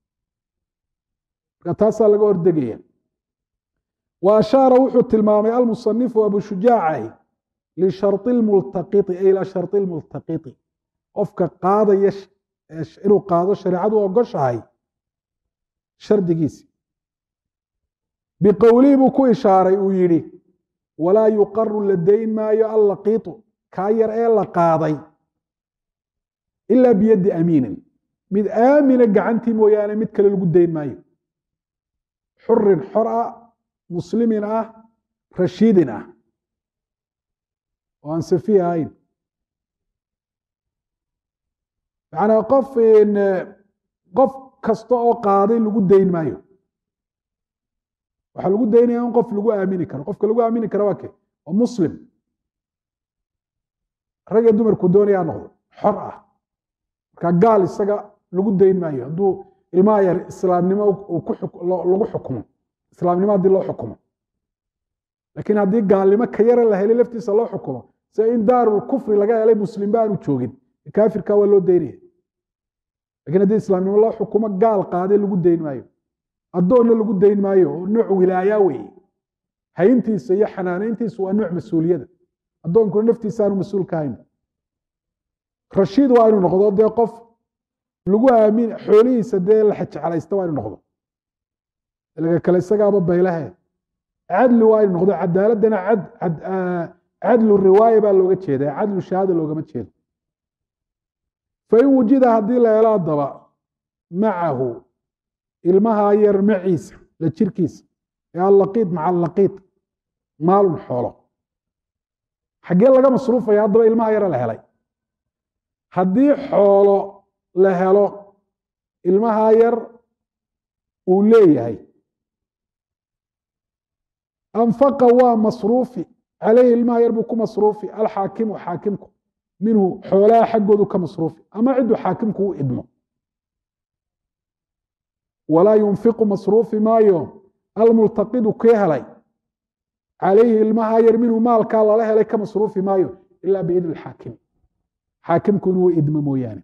marka taasaa laga hordegaya wa ashaara wuxuu tilmaamay almusanifu abu shujaacahi lisharطi lmultaqiti ay ilaa sharطi lmultaqiti qofka qaadaya inuu qaado shareecadu ogoshahay shardigiisi biqowlihi buu ku ishaaray uu yidhi walaa yuqaru la dayn maayo allaqiitu kaa yar ee la qaaday ilaa biyaddi amiinin mid aamina gacantii mooyaane mid kale lagu dayn maayo xurin xor ah muslimin ah rashiidin ah oo aan safi ahayn macnaa qof qof kasta oo qaaday lagu dayn maayo waxaa lagu daynaya in qof lagu aamini karo qofka lagu aamini karo waa ke waa muslim rag iyo dumarku doonaya noqdo xor ah marka gaal isaga lagu dayn maayo hadduu ilmaha yar islaamnimo lagu xukumo islaamnimo haddii loo xukumo laakiin haddii gaalnimo ka yara la helay laftiisa loo xukumo sida in daarul kufri laga helay muslim ba aanu joogin kaafirka waa loo daynaya lakiin haddii islaamnimo loo xukumo gaal qaaday lagu dayn maayo addoonna lagu dayn maayo oo nooc wilaaya weeye hayntiisa iyo xanaanayntiisa waa nooc mas-uuliyada addoonkuna naftiisa aanu mas-uul ka hayn rashiid waa inu noqdo dee qof lagu aamin xoolihiisa dee la jeclaysta waa inu noqdo laga kale isagaaba baylahe cadli waa inu noqdo cadaaladana cadlu riwaaya baa looga jeeda cadlu shahaada loogama jeedo fain wujida haddii la helo haddaba macahu ilmaha yar maciisa la jirkiisa ee allaqiid maca allaqiid maalun xoolo xaggee laga masruufaya haddaba ilmaha yara la helay haddii xoolo la helo ilmaha yar uu leeyahay anfaqa waa masruufi caleyhi ilmaha yar buu ku masruufi alxaakimu xaakimku minhu xoolaha xaggoodu ka masruufi ama cidduu xaakimku u idmo walaa yunfiqu masruufi maayo almultaqidu kee helay calayhi ilmaha yar minhu maalkaa lala helay ka masruufi maayo ilaa biidni xaakimi xaakimku inuu idmo mooyaane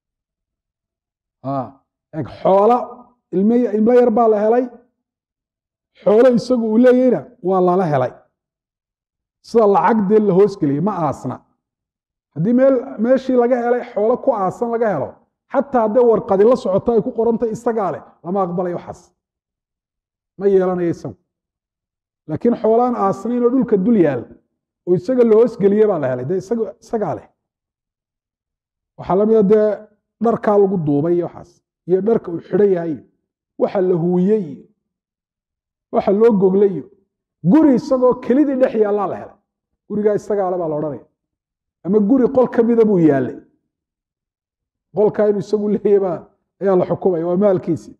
eg xoola ilmo yar baa la helay xoolo isagu uu leeyahayna waa lala helay sida lacag dee la hoosgeliyey ma aasna haddii meel meeshii laga helay xoolo ku aasan laga helo xataa haddee warqadi la socoto ay ku qorantay isagaa leh lama aqbalayo waxaas ma yeelanayo isagu laakiin xoolaan aasnayn oo dhulka dul yaal oo isaga la hoosgeliye baa la helay dee isagaa leh waxaa lamida dee dharkaa lagu duubay iyo waxaas iyo dharka uu xidhan yahay waxa la huwiyey iyo waxa loo goglay iyo guri isagoo kelidii dhex yaallaa la helay gurigaa isagaa le baa la odhanaya ama guri qol ka mida buu yaallay qolkaa inuu isagu leeyahy baa ayaa la xukumaya waa maalkiisii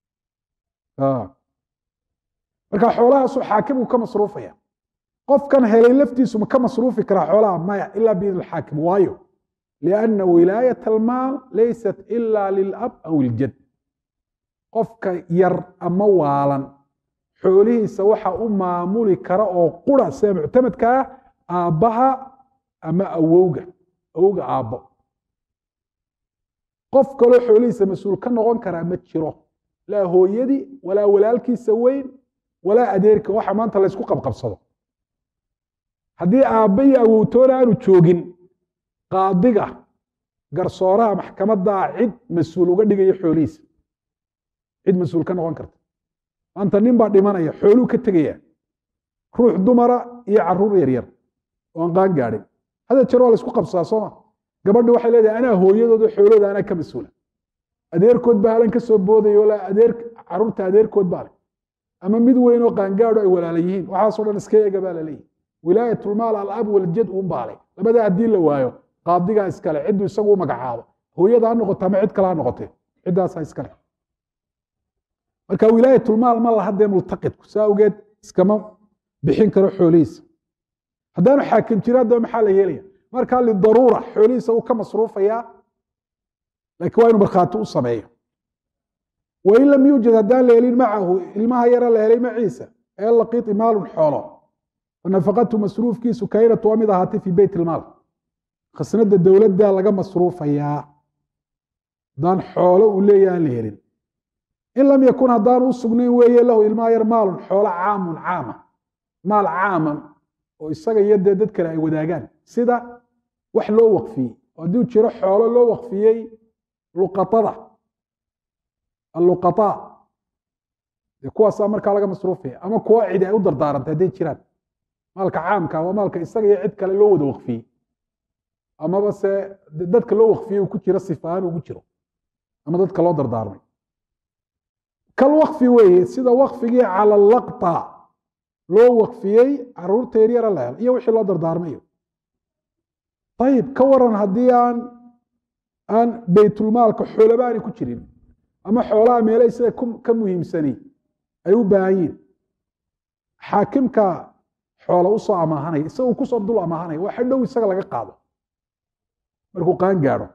marka xoolahaasuu xaakimku ka masruufaya qofkan helay laftiisu ma ka masruufi karaa xoolaha maya ilaa biidni xaakim waayo lianna wilaayat almaal laysat ila lilab aw iljad qofka yar ama waalan xoolihiisa waxa u maamuli kara oo qura sida muctamadka ah aabbaha ama awowga awowga aabbo qof kaloo xoolihiisa mas-uul ka noqon karaa ma jiro laa hooyadii walaa walaalkiisa weyn walaa adeerka waxa maanta laysku qabqabsado haddii aabba iyo awowtoona aanu joogin qaadiga garsooraha maxkamaddaa cid mas-uul uga dhigaya xoolihiisa cid mas-uul ka noqon karta maanta nin baa dhimanaya xooluu ka tegaya ruux dumara iyo caruur yaryar oon qaan gaadhin hada jeer waa laysku qabsadaa sooma gabadha waxay leedahay anaa hooyadooda xoolooda anaa ka mas-uula adeerkood baa halan ka soo boodayo la adeer caruurta adeerkood baa leh ama mid weyn oo qaangaadho ay walaala yihiin waxaasoo dhan iska eega baa la leeyahy wilaayatulmaal alab waljad uun baa leh labadaa haddii la waayo qaadigaa iskale ciddu isagu u magacaabo hooyada ha noqoto ama cid kale ha noqotee ciddaasaa iskale marka wilaayatulmaal ma laha dee multaqidku saa awgeed iskama bixin karo xoolihiisa haddaanu xaakim jiro haddaba maxaa la yeelaya markaa lidaruura xoolihiisa uu ka masruufayaa laakiin waa inuu markhaati u sameeyo wain lam yuujad haddaan la helin macahu ilmaha yara la helay maciisa ee laqiiti maalun xoolo fanafaqatu masruufkiisu kaynatu waa mid ahaatay fii beyt ilmaal khasnada dowladda laga masruufayaa haddaan xoolo uu leeyahay aan la helin in lam yakun haddaan u sugnayn weeye lahu ilmaha yar maalun xoolo caamun caama maal caaman oo isaga iyo dee dad kale ay wadaagaan sida wax loo waqfiyey hadduu jiro xoolo loo waqfiyey luqatada alluqataa dee kuwaasaa markaa laga masruufaya ama kuwa cidi ay u dardaarantay hadday jiraan maalka caamka waa maalka isaga iyo cid kale loo wada waqfiyey amaba se dadka loo waqfiyey uu ku jiro sifaan ugu jiro ama dadka loo dardaarmay kal waqfi weeye sida waqfigii cala laqta loo waqfiyey caruurta yaryara la hel iyo wixii loo dardaarmayo ayib ka waran haddii aan aan baytulmaalka xoolaba aanay ku jirin ama xoolaha meele isaga ka muhiimsani ay u baahan yihin xaakimka xoolo u soo amaahanaya isaga uu kusoo dul amaahanaya waa xadhow isaga laga qaado markuu qaan gaadho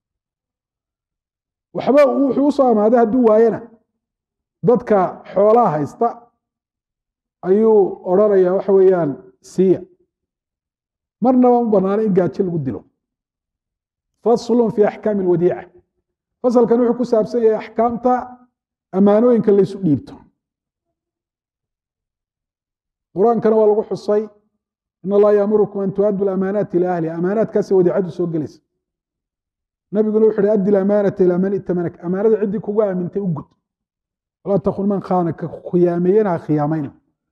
waxba wuxuu usoo amaaday hadduu waayana dadka xoolaha haysta ayuu odhanaya waxa weeyaan siiya marnaba ma banaano in gaajo lagu dilo faslun fi axkaami alwadiica fasalkan wuxuu ku saabsan yahay axkaamta ammaanooyinka laysu dhiibto qur-aankana waa lagu xusay in allaha yaamurukum an tuaddu lamaanaati ila ahliha amaanaadkaasi wadiicadu soo gelaysa nabiguna wuxu uhi addi lamaanata ilaa man itamanaka amaanada ciddii kugu aamintay u gud walaa takun man khaanaka khiyaameeyana ha khiyaamayna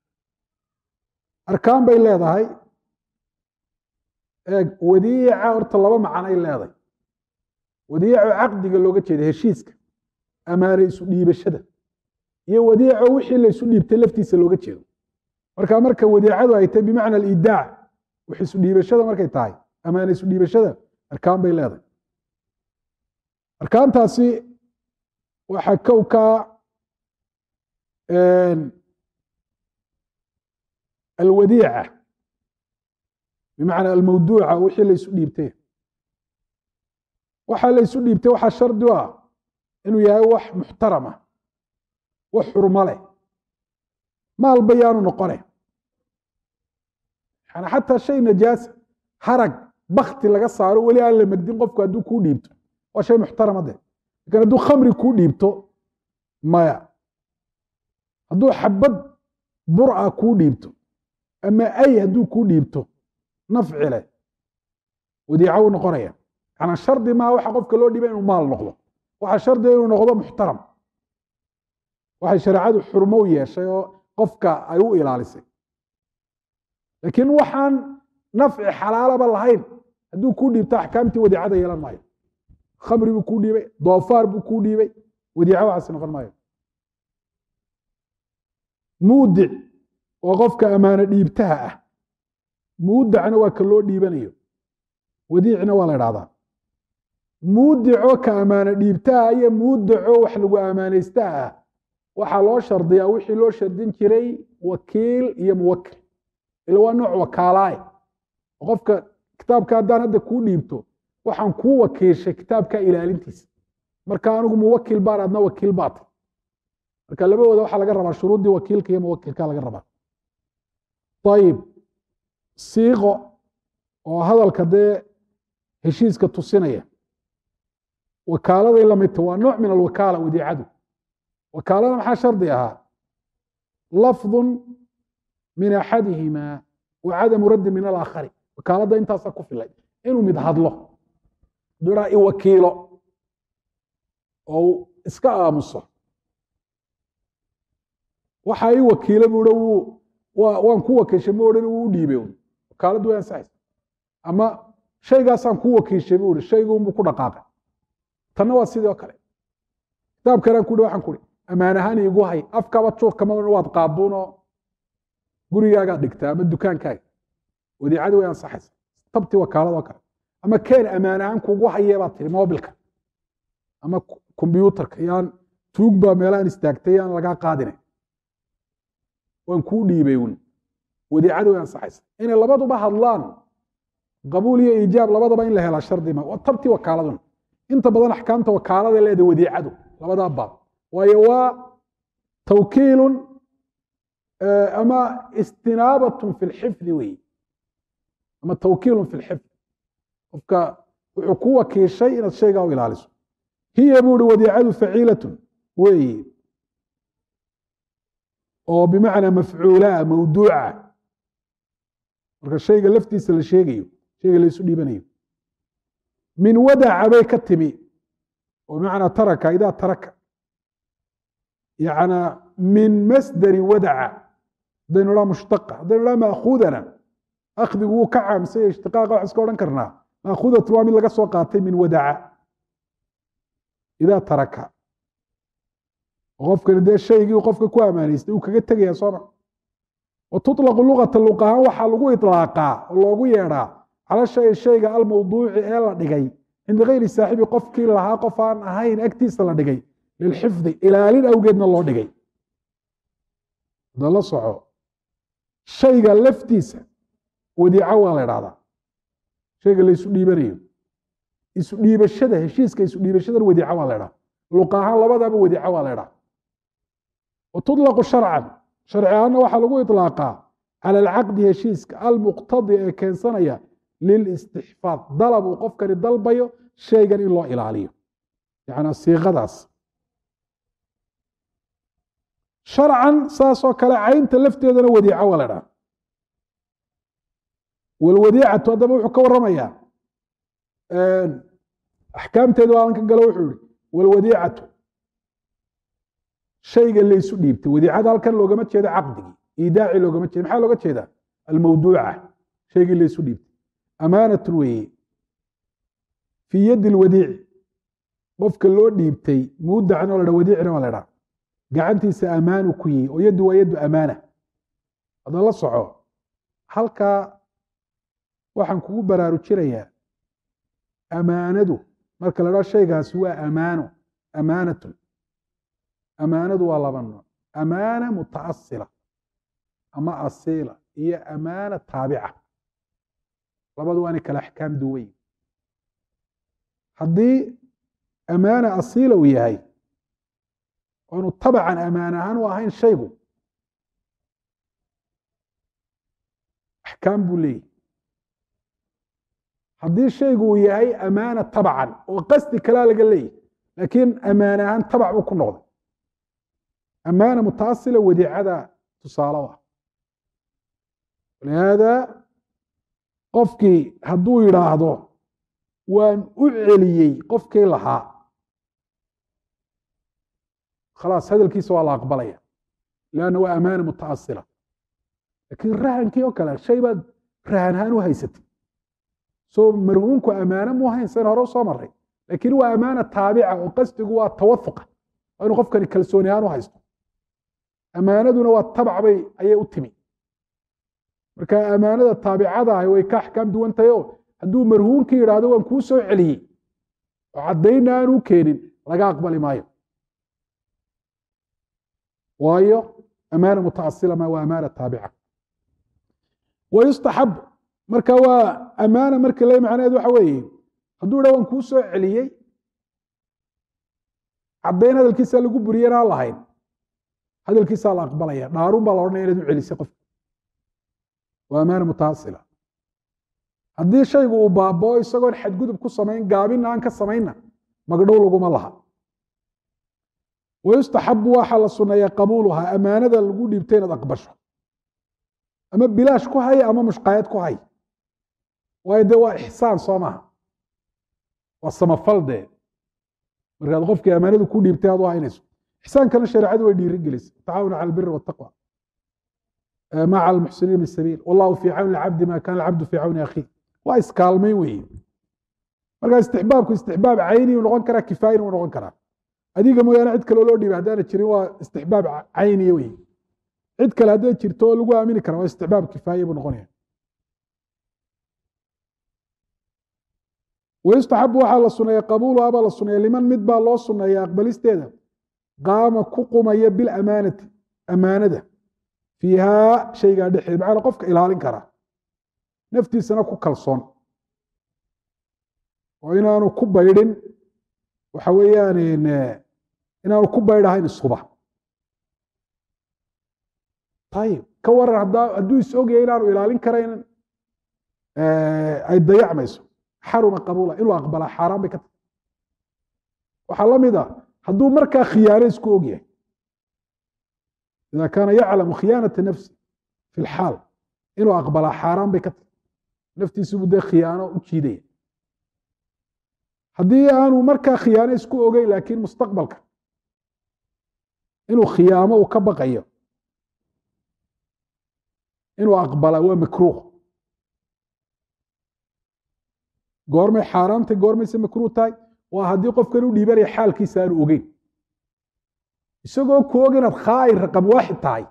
arkaan bay leedahay eeg wadiica horta laba macno ay leedahay wadiico caqdiga looga jeeda heshiiska amaane isu dhiibashada iyo wadiico wixii la isu dhiibtay laftiisa looga jeedo marka marka wadiicadu ay tahay bimacna alidaac wix isu dhiibashada markay tahay amaane isu dhiibashada arkaan bay leedahay arkaantaasi waxaa kowka alwadiica bimacna almawduuca wixii la isu dhiibtay waxaa la isu dhiibtay waxaa shardi u ah inuu yahay wax muxtarama wax xurmo leh maalba yaanu noqone yani xataa shay najaasa harag bakti laga saaro weli aan la magdin qofku hadduu kuu dhiibto waa shay muxtarama de lakin hadduu khamri kuu dhiibto maya hadduu xabad bur'a kuu dhiibto ama ay hadduu kuu dhiibto nafci leh wadiica u noqonaya yani shardi maa waxa qofka loo dhiibay inuu maal noqdo waxaa shardiga inuu noqdo muxtaram waxay shareecadu xurmo u yeeshay oo qofka ay u ilaalisay laakiin waxaan nafci xalaalaba lahayn hadduu kuu dhiibto axkaamtii wadiicada yeelan maayo khamri buu kuu dhiibay doofaar buu kuu dhiibay wadiica waxaasi noqon maayo muudic oo qofka ammaano dhiibtaha ah muudacna waa ka loo dhiibanayo wadiicna waa la idhahdaa muudico ka ammaano dhiibtaha iyo muudico wax lagu ammaanaystaha ah waxaa loo shardiyaa wixii loo shardin jiray wakiil iyo muwakil ila waa nooc wakaalaaye qofka kitaabka haddaan hadda kuu dhiibto waxaan kuu wakiishay kitaabka ilaalintiisa marka anigu muwakil baan adna wakiil baata marka labadooda waxaa laga rabaa shuruuddii wakiilka iyo muwakilka laga rabaa ayib siiqo oo hadalka dee heshiiska tusinaya wakaaladay la midta waa nooc min alwakaala wadiicadu wakaalada maxaa shardi ahaa lafdun min axadihima wa cadamu raddi min alaakhari wakaalada intaasaa ku filay inuu mid hadlo duraa i wakiilo oo iska aamuso waxaa ii wakiilo buu wuu waan ku wakiishay ma odhan wuu u dhiibay wakaaladu way ansaxaysa ama shaygaasaan ku wakiishay buu ihi shayguunbuu ku dhaqaaqay tanna waa sidoo kale kitaabkanaan ku hi waxaan ku hi ammaan ahaan iigu hay afkaba juurkama waad qaaduunoo gurigaagaad dhigtaa ama dukaankaaga wadiicadu way ansaxaysa tabti wakaaladoo kale ama keen ammaan ahaan kugu hayee baad tiri mobilka ama kombyuutarka yaan tuug baa meelahan istaagtay yaan lagaa qaadinay waan kuu dhiibay un wadiicadu way ansaxaysa inay labaduba hadlaan qabuul iyo iijaab labadaba in la helaa shardi ma waa tabti wakaaladun inta badan axkaamta wakaalada leeda wadiicadu labadaa baab waayo waa tawkiilun ama istinaabatun fi lxifdi weeye ama tawkiilun fi lxifd qofka wuxuu ku wakiishay inaad shaygaa u ilaaliso hiya buu hi wadiicadu faciilatun weeye oo bimacnaa mafcuulaa mawduuca marka shayga laftiisa la sheegayo shayga la isu dhiibanayo min wadaca bay ka timi oo bimacnaa taraka idaa taraka yacnaa min masdari wadaca haddaynu idhaa mushtaqa haddaynu idhaa maakhudana akhdigu wuu ka caamsanya ishtiqaaqa waxaan iska odhan karnaa maakhudatu waa mid laga soo qaatay min wadaca idaa taraka qofkani dee shaygii qofka ku amaanaystay uu kaga tegaya sooma wa tuطlaqu lugata luq ahaan waxaa lagu iطlaaqaa oo loogu yeedhaa cala shay shayga almawduuci ee la dhigay cinda gayri saaxibi qofkii lahaa qof aan ahayn agtiisa la dhigay lilxifdi ilaalin awgeedna loo dhigay dala soco shayga laftiisa wadiico waa la idhahdaa shayga la isu dhiibanayo isu dhiibashada heshiiska isu dhiibashadan wadiico waa la idhaha luq ahaan labadaba wadiico waa la idhaha wa tuطlaqu sharcan sharci ahaanna waxaa lagu iطlaaqaa cala alcaqdi heshiiska almuqtadi ee keensanaya lilistixfaad dalab uu qofkani dalbayo shaygan in loo ilaaliyo yacnaa siiqadaas sharcan saasoo kale caynta lafteedana wadiico waa la idhaha walwadiicatu haddaba wuxuu ka warramayaa axkaamteedu aalan ka galo wuxuu yihi walwadiicatu shayga laysu dhiibtay wadiicada halkan loogama jeedo caqdigii iidaaci loogama jeedo maxaa looga jeedaa almawduuca shaygii laysu dhiibtay amaanatun weeye fii yaddi lwadiici qofka loo dhiibtay muudacna waa la dhaa wadiicina waa la dhaa gacantiisa amaanu ku yihi oo yaddu waa yaddu amaana hadda la soco halkaa waxaan kugu baraarujinayaa amaanadu marka la dhaa shaygaasi waa amaano amaanatun amaanadu waa laba nooc amaana mutaasila ama asiila iyo amaana taabica labadu waana kala axkaam duway haddii amaana asiila uu yahay oonu tabacan amaan ahaan u ahayn shaygu axkaam buu leeyahy haddii shaygu uu yahay amaana tabacan oo qasdi kalaa laga leeyahy laakiin amaan ahaan tabac buu ku noqday amaana mutaasila wadiicada tusaale u ah lihaada qofkii hadduu yidhaahdo waan u celiyey qofkii lahaa khalaas hadalkiisa waa la aqbalaya lanna waa amaana mutaasila laakiin rahankii oo kale shay baad rahan ahaan u haysatay soo marhuunku amaano mu hayn san hore u soo maray laakiin waa amaana taabica oo qasdigu waa tawafuqa waa inuu qofkani kalsooni ahaan u haysto amaanaduna waa tabac bay ayay u timi marka amaanada taabicada ahi way ka axkaam duwan tahay oo hadduu marhuunkii yidhaahdo waan kuu soo celiyey oo caddayna aan u keenin laga aqbali maayo waayo amaana mutaasila ma waa amaana taabica wayustaxab marka waa amaana marka le macnaheed waxa weeye hadduu yidhah waan kuu soo celiyey caddayn hadalkiisa lagu buriyana aan lahayn hadalkiisaa la aqbalaya dhaarun baa la odhanaya inaad u celisay qofka waa amaana mutaasila haddii shaygu uu baabao isagoon xadgudub ku samayn gaabina aan ka samaynna magdhow laguma laha wayustaxabu waxaa la suneeya qabuuluhaa amaanada lagu dhiibtay inaad aqbasho ama bilaash ku hay ama mushqaayad ku hay waayo dee waa ixsaan soo maha waa samafal dee markaad qofkii amaanadu ku dhiibtay aad u haynayso ixsaankana shareecadu way dhiiri gelisay tacaawuna cala albiri waataqwa maca almuxsiniina bisabiil wallahu fii cawni alcabdi ma kana alcabdu fii cawni akhiih waa iskaalmayn weeye markaa istixbaabku istixbaab cayni uu noqon karaa kifaayina uu noqon karaa adiga mooyaane cid kaloo loo dhiibay haddaana jirin waa istixbaab cayniya weye cid kale hadday jirto oo lagu aamini kara waa istixbaab kifaaye buu noqonaya wayustaxabu waxaa la suneeya qabuuluhaa baa la suneeya liman mid baa loo suneeya aqbalisteeda qaama ku qumaya bilamaanati amaanada fiihaa shaygaa dhexeed macana qofka ilaalin kara naftiisana ku kalsoon oo inaanu ku baydhin waxa weeyaan inaanu ku baydhahayn iskuba ayib ka waran hadduu is ogyahay inaanu ilaalin karayn ay dayacmayso xaruma qabuula inuu aqbalaa xaaraan bay ka tahay waxaa la mid a hadduu markaa khiyaano isku ogyahay ida kaana yaclamu khiyaanata nafsi fi lxaal inuu aqbalaa xaaraan bay ka tahay naftiisubu dee khiyaano u jiidaya haddii aanu markaa khiyaano isku ogeyn laakiin mustaqbalka inuu khiyaamo uu ka baqayo inuu aqbalaa waa makruuh goormay xaaraantay goormayse makruuh tahay waa haddii qofkan u dhiibanaya xaalkiisa aanu ogeyn isagoo ku og inaad khaa'in raqam waaxid tahay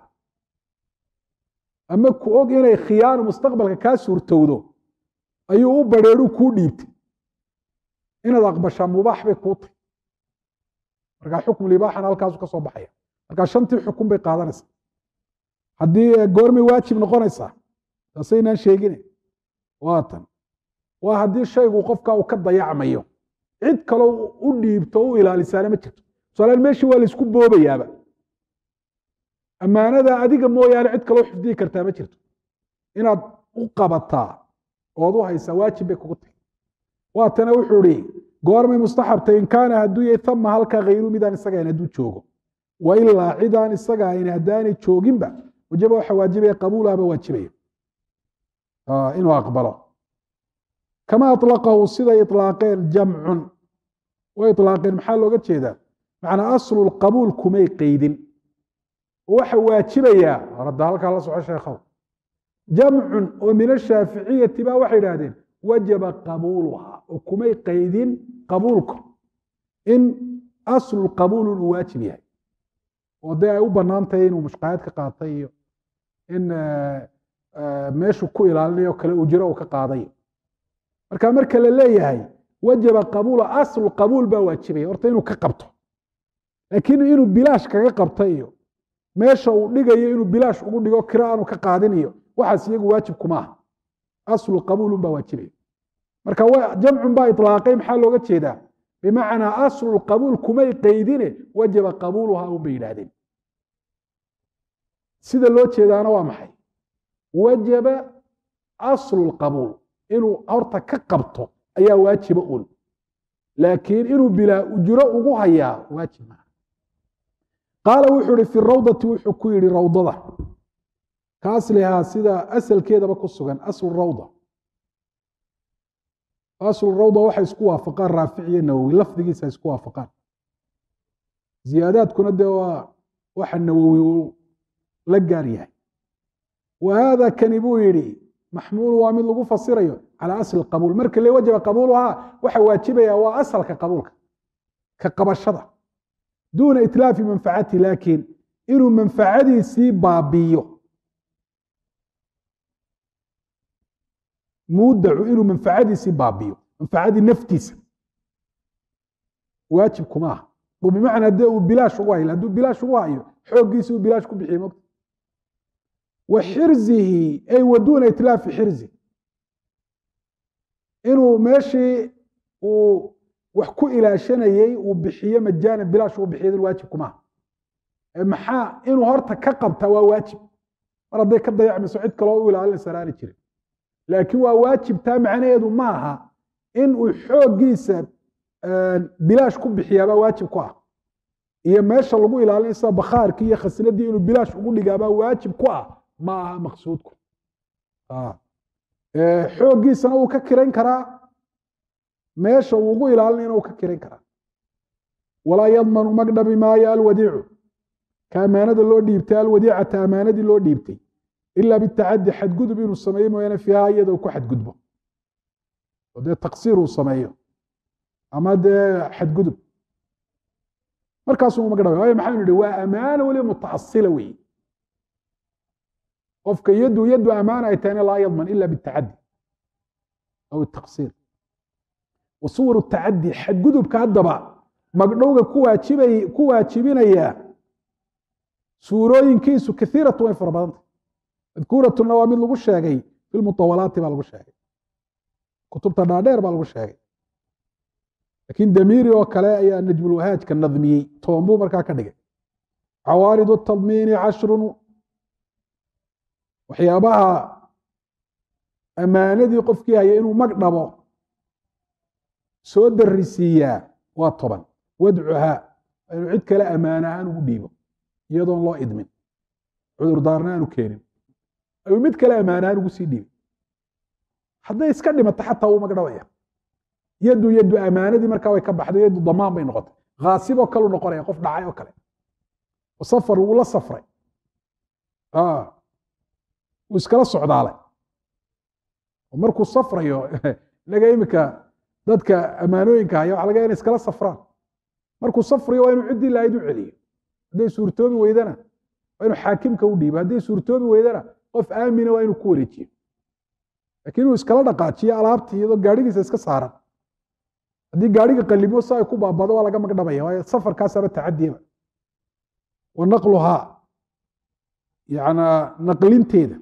ama ku og inay khiyaano mustaqbalka kaa suurtowdo ayuu u badheeru kuu dhiibtay inaad aqbashaa mubaax bay kuu tahy markaa xukm libaaxana halkaasu ka soo baxaya markaa shantii xukun bay qaadanaysaa haddii goormay waajib noqonaysaa taasaynaan sheegine waa tan waa haddii shaygu qofka uu ka dayacmayo cid kaloo u dhiibto o u ilaalisaana ma jirto tusaalaal meeshii waa laysku boobayaaba ammaanada adiga mooyaane cid kaloo xifdiyi kartaa ma jirto inaad u qabataa ood u haysaa waajib bay kugu tahy waatana wuxuu ihi goormay mustaxabtay in kaana hadduu yahay tama halka hayru midaan isaga ahayn hadduu joogo wa ilaa cidaan isaga ahayn haddaanay jooginba wajaba waxa waajibaya qabuulaaba waajibaya inuu aqbalo kama aطlaqahu siday iطlaaqeen jamcun way iطlaaqeen maxaa looga jeedaa macnaa aslu qabuul kumay qeydin waxa waajibayaa horada halkaa la soco sheekhow jamcun oo min ashaaficiyati ba waxay idhaahdeen wajaba qabuuluhaa oo kumay qeydin qabuulka in aslu qabuul uu waajib yahay oo dee ay u banaan tahay inuu mushqaayad ka qaatay iyo in meeshu ku ilaalinayo kale ujiro uu ka qaaday marka marka la leeyahay wajaba qabuula aslu qabuul baa waajibaya horta inuu ka qabto laakiin inuu bilaash kaga qabta iyo meesha uu dhigayo inuu bilaash ugu dhigo kira aanu ka qaadin iyo waxaas iyagu waajib kuma aha aslu qabuulun baa waajibaya marka jamcun baa iطlaaqay maxaa looga jeedaa bimacnaa aslu qabuul kumay qeydine wajaba qabuuluhaa un bay yidhaahdeen sida loo jeedaana waa maxay wajaba aslu qabuul inuu horta ka qabto ayaa waajiba un laakiin inuu bilaa ujro ugu hayaa waajib maaha qaala wuxuu ihi fi rawdati wuxuu ku yidhi rawdada ka aslihaa sida asalkeedaba ku sugan aslu rawda aslu rawda waxay isku waafaqaan raafic iyo nawowi lafdigiisa isku waafaqaan ziyaadaadkuna dee waa waxa nawowi uu la gaar yahay wa haada kani buu yidhi maxmuul waa mid lagu fasirayo calى asl qabuul marka le wajaba qabuuluhaa waxa waajibaya waa asalka qabuulka ka qabashada duuna itlaafi manfacati laakiin inuu manfacadiisii baabiyo muudacu inuu manfacadiisii baabiyo manfacadii naftiisa waajib kuma aha oo bimacnaa dee uu bilaash ugu hayo hadduu bilaash ugu hayo xooggiisi uu bilaash ku bixiye mogta wa xirzihi ay wa duuna itlaafi xirzi inuu meeshii uu wax ku ilaashanayey uu bixiyo majaana bilaash uu bixiyo waajib kuma aha maxaa inuu horta ka qabta waa waajib mar hadday ka dayacmayso cid kaloo u ilaalinaysa aani jirin laakiin waa waajib taa macnaheedu ma aha in uu xooggiisa bilaash ku bixiyaabaa waajib ku ah iyo meesha lagu ilaalinaysa bakhaarkii iyo khasnadii inuu bilaash ugu dhigaabaa waajib ku ah ma aha maqsuudku xooggiisana uu ka kirayn karaa meesha uu ugu ilaalinayna uu ka kirayn karaa walaa yadmanu magdhabi maayo alwadiicu ka amaanada loo dhiibtay alwadiicata amaanadii loo dhiibtay ila bitacadi xadgudub inuu sameeyo mooyaane fiiha iyada uu ku xadgudbo oo dee taqsiir uu sameeyo ama dee xadgudub markaasuu magdhabay waayo maxaanu idhi waa amaano weliba mutaasila weeye qofka yadu yadu amaana ay tahayna laa yadman ila bitacadi aw taqsiir wa suwaru tacadi xadgudubka haddaba magdhowga ku waajibay ku waajibinaya suurooyinkiisu kaiiratu way fara badanta madkuuratuna waa mid lagu sheegay fi lmutawalaati baa lagu sheegay kutubta dhaadheer baa lagu sheegay laakiin damiiri oo kale ayaa najmulwahaajka nadmiyey toban buu markaa ka dhigay cawaaridu tadmiini cashrun waxyaabaha ammaanadii qofkii haya inuu mag dhabo soo darisiiyaa waa toban wadcuhaa inuu cid kale ammaan ahaan ugu dhiibo iyadoon loo idmin cudurdaarna aanu keenin ayuu mid kale ammaan ahaan ugu sii dhiibay hadday iska dhimato xataa wuu mag dhabaya yaddu yaddu ammaanadii markaa way ka baxday yaddu damaan bay noqotay khaasiboo kaleu noqonaya qof dhacay oo kale oo safar wuu la safray wuu iskala socdaalay oo markuu safrayo inaga iminka dadka ammaanooyinka haya waxa laga yahay inay iskala safraan markuu safrayo waa inuu ciddii lahayd u celiyo hadday suurtoobi weydana waa inuu xaakimka u dhiibo hadday suurtoobi weydana qof aamina waa inuu ku wareejiyo laakiin inuu iskala dhaqaajiyo alaabtii iyadoo gaadhigiisa iska saaran haddii gaadhiga qallimo si ay ku baabado waa laga magdhabaya waayo safarkaasaba tacadiyaba wa naqluhaa yacnaa naqlinteeda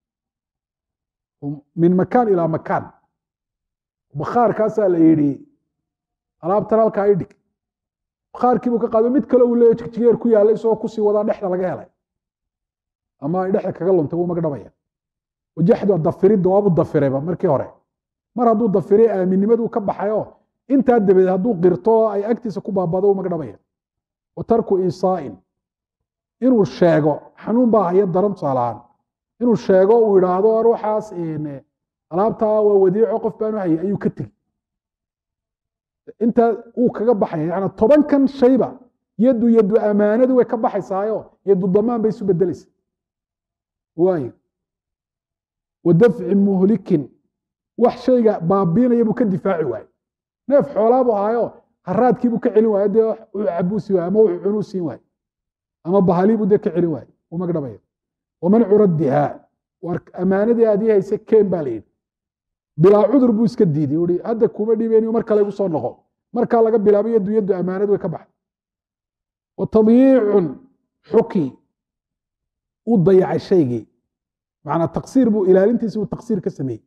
min makaan ilaa makaan bakhaarkaasaa la yidhi alaabtan halkaa i dhig bakhaarkiibuu ka qaado mid kale uu leeyo jigjigeer ku yaalla isagoo kusii wadaa dhexda laga helay ama ay dhexda kaga luntay wuu magdhabaya wajaxdu dafiridda waabuu dafirayba markii hore mar hadduu dafiray aaminnimadu ka baxayo intaa dabadeed hadduu qirto ay agtiisa ku baabado wuu magdhabaya wa tarku isaa'in inuu sheego xanuun baa haya daran tusaalahaan inuu sheego uu idhaahdo ruuxaas alaabtaa waa wadiico qof baanu hayay ayuu ka tegi intaa uu kaga baxaya yani tobankan shayba yaddu yaddu ammaanadu way ka baxaysaayo yaddu damaan bay isu bedelaysa waayo wa dafci muhlikin wax shayga baabiinaya buu ka difaaci waayo neef xoolaa buu ahaayo haraadkiibuu ka celin waayo dee uu cabuusi waayo ama wuxuu cunuu siin waayo ama bahaliibuu dee ka celin waayo uu magdhabaya wamancu raddihaa war ammaanadii aad ii haysa keen baa la yidhi bilaa cudur buu iska diiday ui hadda kuma dhiibeen mar kale igu soo noqo markaa laga bilaabo yaddu yaddu ammaanadu way ka baxday wa tadyiicun xuki u dayacay shaygii macnaa taqsiir buu ilaalintiisi uu taqsiir ka sameeyey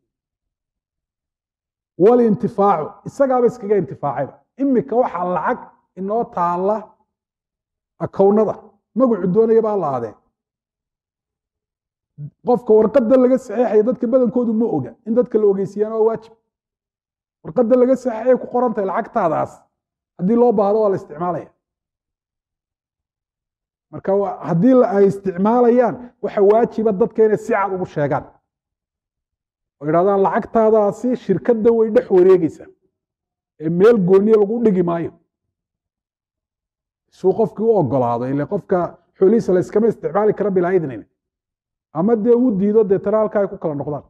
walintifaacu isagaaba iskaga intifaacayba imika waxaa lacag inoo taalla akownada magacu doonaya baa la adee qofka warqadda laga saxeexaya dadka badankoodu ma oga in dadka la ogeysiiyaan waa waajib warqadda laga saxeexaya ku qorantahay lacagtaadaas haddii loo baahdo waa la isticmaalaya marka haddii ay isticmaalayaan waxa waajiba dadka inay si cad ugu sheegaan oo yidhahdaan lacagtaadaasi shirkadda way dhex wareegeysaa ee meel gooniya lagu dhigi maayo suu qofkii u ogolaado ile qofka xoolihiisa la iskama isticmaali kara bilaa idnin ama dee uu diido deetana halka ay ku kala noqdaan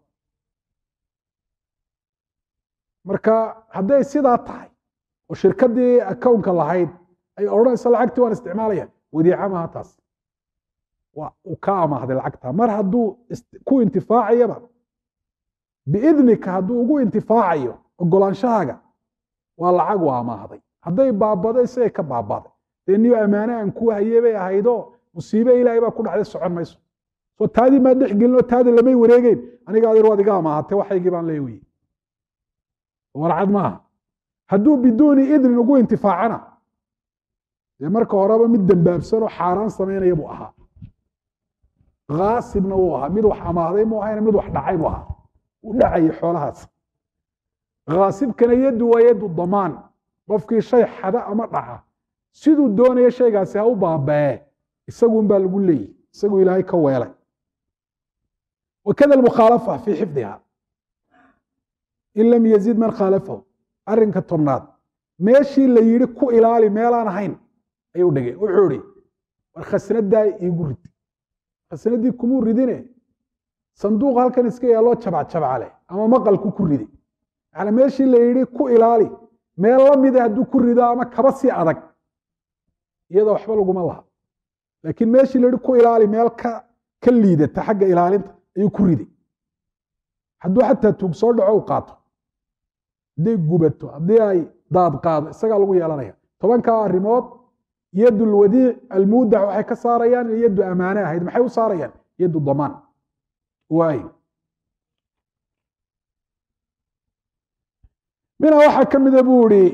marka hadday sidaa tahay oo shirkaddii akownka lahayd ay odhanayso lacagtii waan isticmaalaya wadiica maaha taas waa uu ka amaahday lacagta mar hadduu ku intifaacayaba biidnika hadduu ugu intifaacayo ogolaanshahaaga waa lacag waa amaahday hadday baabado isagay ka baabaday dee niyo ammaane aan ku hayey bay ahaydoo musiibe ilaahay baa ku dhacday socon mayso so taadii maa dhex gelin oo taada lamay wareegeyn aniga adeer waad iga amaahatay waxaygii baan leey weye warcad maaha hadduu biduuni idnin ugu intifaacana dee marka horeba mid dembaabsan oo xaaraan samaynaya buu ahaa kaasibna wuu ahaa mid wax amaahday mu ahayna mid wax dhacay buu ahaa u dhacayay xoolahaas kaasibkana yaddu waa yaddu damaan qofkii shay xada ama dhaca siduu doonaya shaygaasi ha u baabee isaguun baa lagu leeyihi isagu ilaahay ka weelay wakada almukhaalafa fii xifdiha in lam yazid man khaalafahu arrinka tobnaad meeshii la yidhi ku ilaali meelaan ahayn ayuu dhigay wuxuu idhi war khasnadaa iigu rid khasnadii kumuu ridine sanduuq halkan iska yaaloo jabacjabca leh ama maqalku ku ride yani meeshii la yidhi ku ilaali meel la mida hadduu ku rido ama kaba sii adag iyadoo waxba laguma laha laakiin meeshii la yidhi ku ilaali meel ka ka liidata xagga ilaalinta ayuu ku riday hadduu xataa tuug soo dhaco u qaato hadday gubato haddii ay daad qaado isagaa lagu yeelanaya tobankaa arrimood yaddu lwadiic almuudac waxay ka saarayaan in yaddu ammaane ahayd maxay u saarayaan yaddu damaan waayo minaa waxaa ka mida buu ihi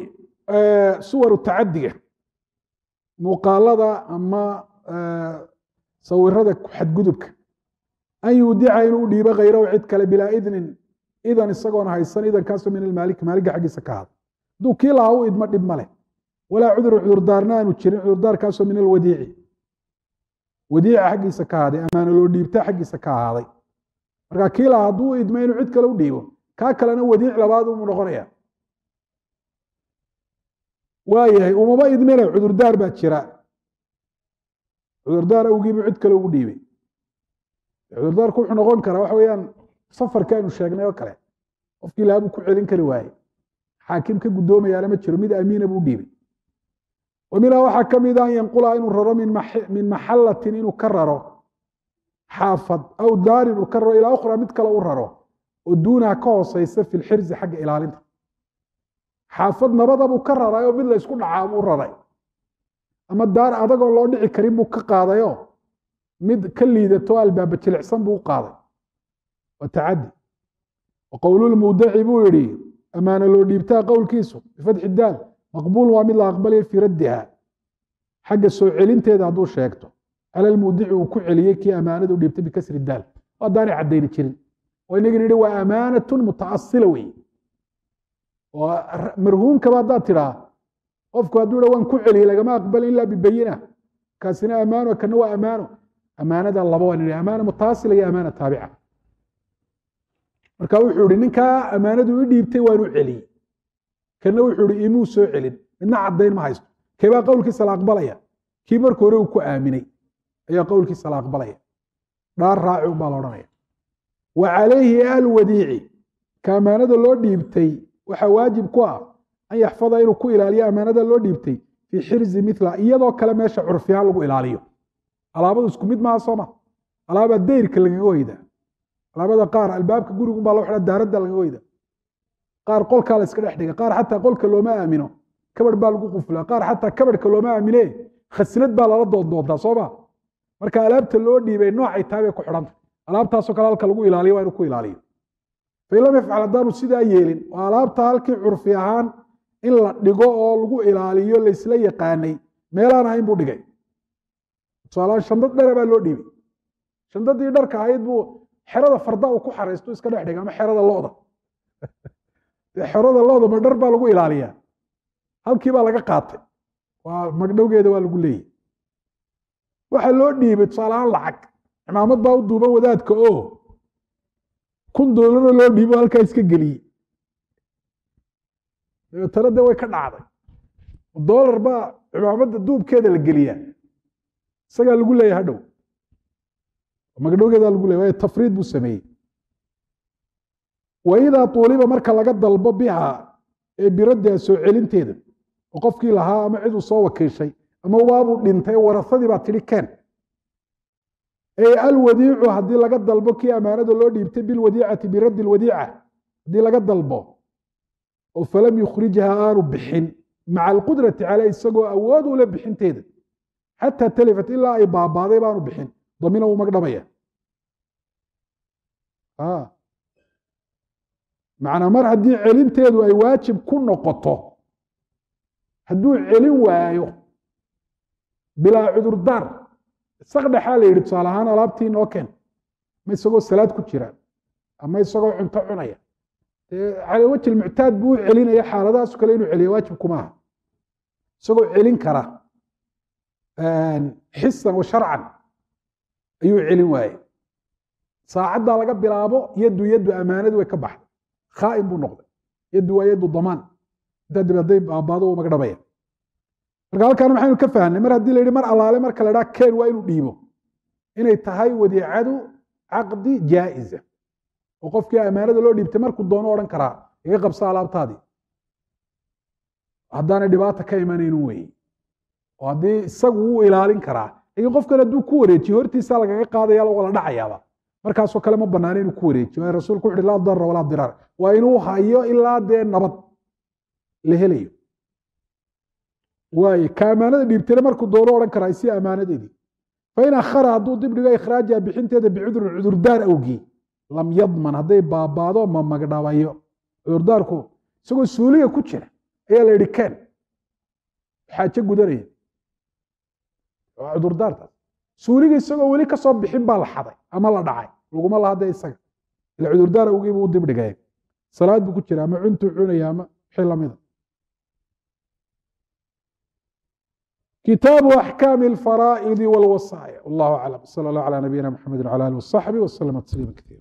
suwaru tacadiga muuqaalada ama sawirada xadgudubka an yuudica inuu dhiibo khayrahu cid kale bilaa idnin idan isagoon haysan idankaasoo min almaalik maaliga xaggiisa ka hada hadduu kii lahaa u idmo dhib ma leh walaa cudru cudurdaarna aanu jirin cudurdaarkaasoo min alwadiici wadiica xaggiisa ka ahaaday amaano loo dhiibta xaggiisa ka ahaaday marka kii lahaa hadduu u idmo inuu cid kale u dhiibo kaa kalena wadiic labaad umuu noqonaya waayahay umaba idmina cudurdaar baa jira cudurdaar awgiibu cid kale ugu dhiibay cudurdaarku wuxuu noqon karaa waxa weeyaan safarka aynu sheegnay oo kale qofkii lahaa buu ku celin kari waaye xaakim ka guddoomayaana ma jiro mid amiina buu dhiibay ومنها waxaa ka mid ah yanqula inuu raro min maxalatin inuu ka raro xaafad aw daar inuu ka raro ilaa ukhra mid kale u raro oo duunaha ka hooseysa fi lxirzi xagga ilaalinta xaafad nabada buu ka raray oo mid la isku dhacaa buu raray ama daar adagoo loo dhici karin buu ka qaadayo mid ka liidato albaaba jilicsan buu u qaaday waa tacadi waqowlulmudaci buu yidhi amaana loo dhiibtaa qowlkiisu bifatxi daal maqbuul waa mid la aqbalaya fii raddiha xagga soo celinteeda hadduu sheegto cala almudici uu ku celiyey kii amaanada u dhiibtay bikasri daal haddaanay caddayni jirin oo inagin yidhi waa amaanatun mutaasila wey oo marhuunkaba haddaad tidhaa qofku hadduu dha waan ku celiyey lagama aqbalin ilaa bibayina kaasina amaano kana waa amaano amaanada laba waan idhi amaana mutaasila iyo amaana taabica marka wuxuu ihi ninkaa amaanadu i dhiibtay waan u celiyey kana wuxuu ihi imuu soo celin midna caddayn ma haysto keebaa qowlkiisa la aqbalaya kii marka hore uu ku aaminay ayaa qowlkiisa la aqbalaya dhaar raaci unbaa la odhanaya wa calayhi alwadiici ka amaanada loo dhiibtay waxaa waajib ku ah an yaxfada inuu ku ilaaliyo amaanada loo dhiibtay fii xirzi mila iyadoo kale meesha curfiyahaan lagu ilaaliyo alaabadu isku mid maaha sooma alaabaa dayrka lagaga hoyda alaabada qaar albaabka gurigunbaa loo xidha daaradda lagaga hoyda qaar qolkaa la iska dhex dhiga qaar xataa qolka looma aamino kabadh baa lagu quflaa qaar xataa kabadhka looma aamine khasnad baa lala doondoontaa sooma marka alaabta loo dhiibay noocay tahay bay ku xidhanta alaabtaasoo kale halka lagu ilaaliyo waa inuu ku ilaaliyo fain lam yafcal haddaanu sidaa yeelin oo alaabta halkii curfi ahaan in la dhigo oo lagu ilaaliyo laysla yaqaanay meelaan ahayn buu dhigay tusaalahaan shandad dhere baa loo dhiibay shandadii dharka ahayd buu xerada farda uu ku xaraysto iska dhex dhiga ama xerada looda xerada looda ma dhar baa lagu ilaaliyaa halkii baa laga qaatay waa magdhowgeeda waa lagu leeyahy waxaa loo dhiibay tusaalahaan lacag cimaamad baa u duuban wadaadka oo kun doolaroo loo dhiibo halkaa iska geliyey dabeetana de way ka dhacday doolar baa cimaamadda duubkeeda la geliyaa isagaa lagu leeyahy hadhow magdhowgeedaa lagu leeyay waayo tafriid buu sameeyey waidaa tuuliba marka laga dalbo biha ee biraddiha soo celinteeda oo qofkii lahaa ama ciduu soo wakiishay ama waabuu dhintay warasadii baa tidhi keen ee alwadiicu haddii laga dalbo kii amaanada loo dhiibtay bilwadiicati biraddi lwadiica haddii laga dalbo oo falam yukhrijha aanu bixin maca alqudrati caleyh isagoo awood ula bixinteeda xataa talifat ilaa ay baabaaday baanu bixin damina wuu magdhamaya macnaa mar haddii celinteedu ay waajib ku noqoto hadduu celin waayo bilaa cudurdaar isaqdhexaa la yidhi tusaale ahaan alaabtii noo keen ma isagoo salaad ku jira ama isagoo cunto cunaya cala wajhi lmuctaad buu u celinaya xaaladahaasu kale inuu celiyo waajib kuma aha isagoo celin kara xisan wa sharcan ayuu celin waaye saacaddaa laga bilaabo yaddu yaddu amaanadu way ka baxday khaa'in buu noqday yaddu waa yaddu damaan intaa dib hadday baabaado uu magdhabaya marka halkaan maxaynu ka fahnay mar haddii la yidhi mar allaale marka la dhaha keen waa inuu dhiibo inay tahay wadiicadu caqdi jaa'iza oo qofkii amaanada loo dhiibtay markuu doono odhan karaa iga qabsa alaabtaadii haddaanay dhibaata ka imanaynin weeye oo haddii isagu wuu ilaalin karaa laakiin qofkan hadduu ku wareejiyo hortiisaa lagaga qaadaya wala dhacayaaba markaasoo kale ma banaana inuu ku wareejiyo waayo rasuulku wuxu uhi laa darra walaa diraar waa inuu hayo ilaa dee nabad la helayo waaye ka amaanada dhiibtayna markuu doono odhan karaa isi amaanadeedii fain akhara hadduu dib dhigo ikhraajiha bixinteeda bicudrin cudurdaar awgii lam yadman hadday baabaado ma magdhabayo cudurdaarku isagoo suuliga ku jira ayaa la yidhi keen xaajo gudanaya waa cudurdaartaas suuliga isagoo weli ka soo bixin baa la xaday ama la dhacay laguma laha dee isaga ila cudurdaar awgii buu u dib dhigay salaad buu ku jira ama cuntuu cunaya ama wixii lamida كتاب أحكام الفرائض والوصايا والله أعلم صلى الله على نبينا محمد وعلى آله وصحبه وسلم تسليما كثيرا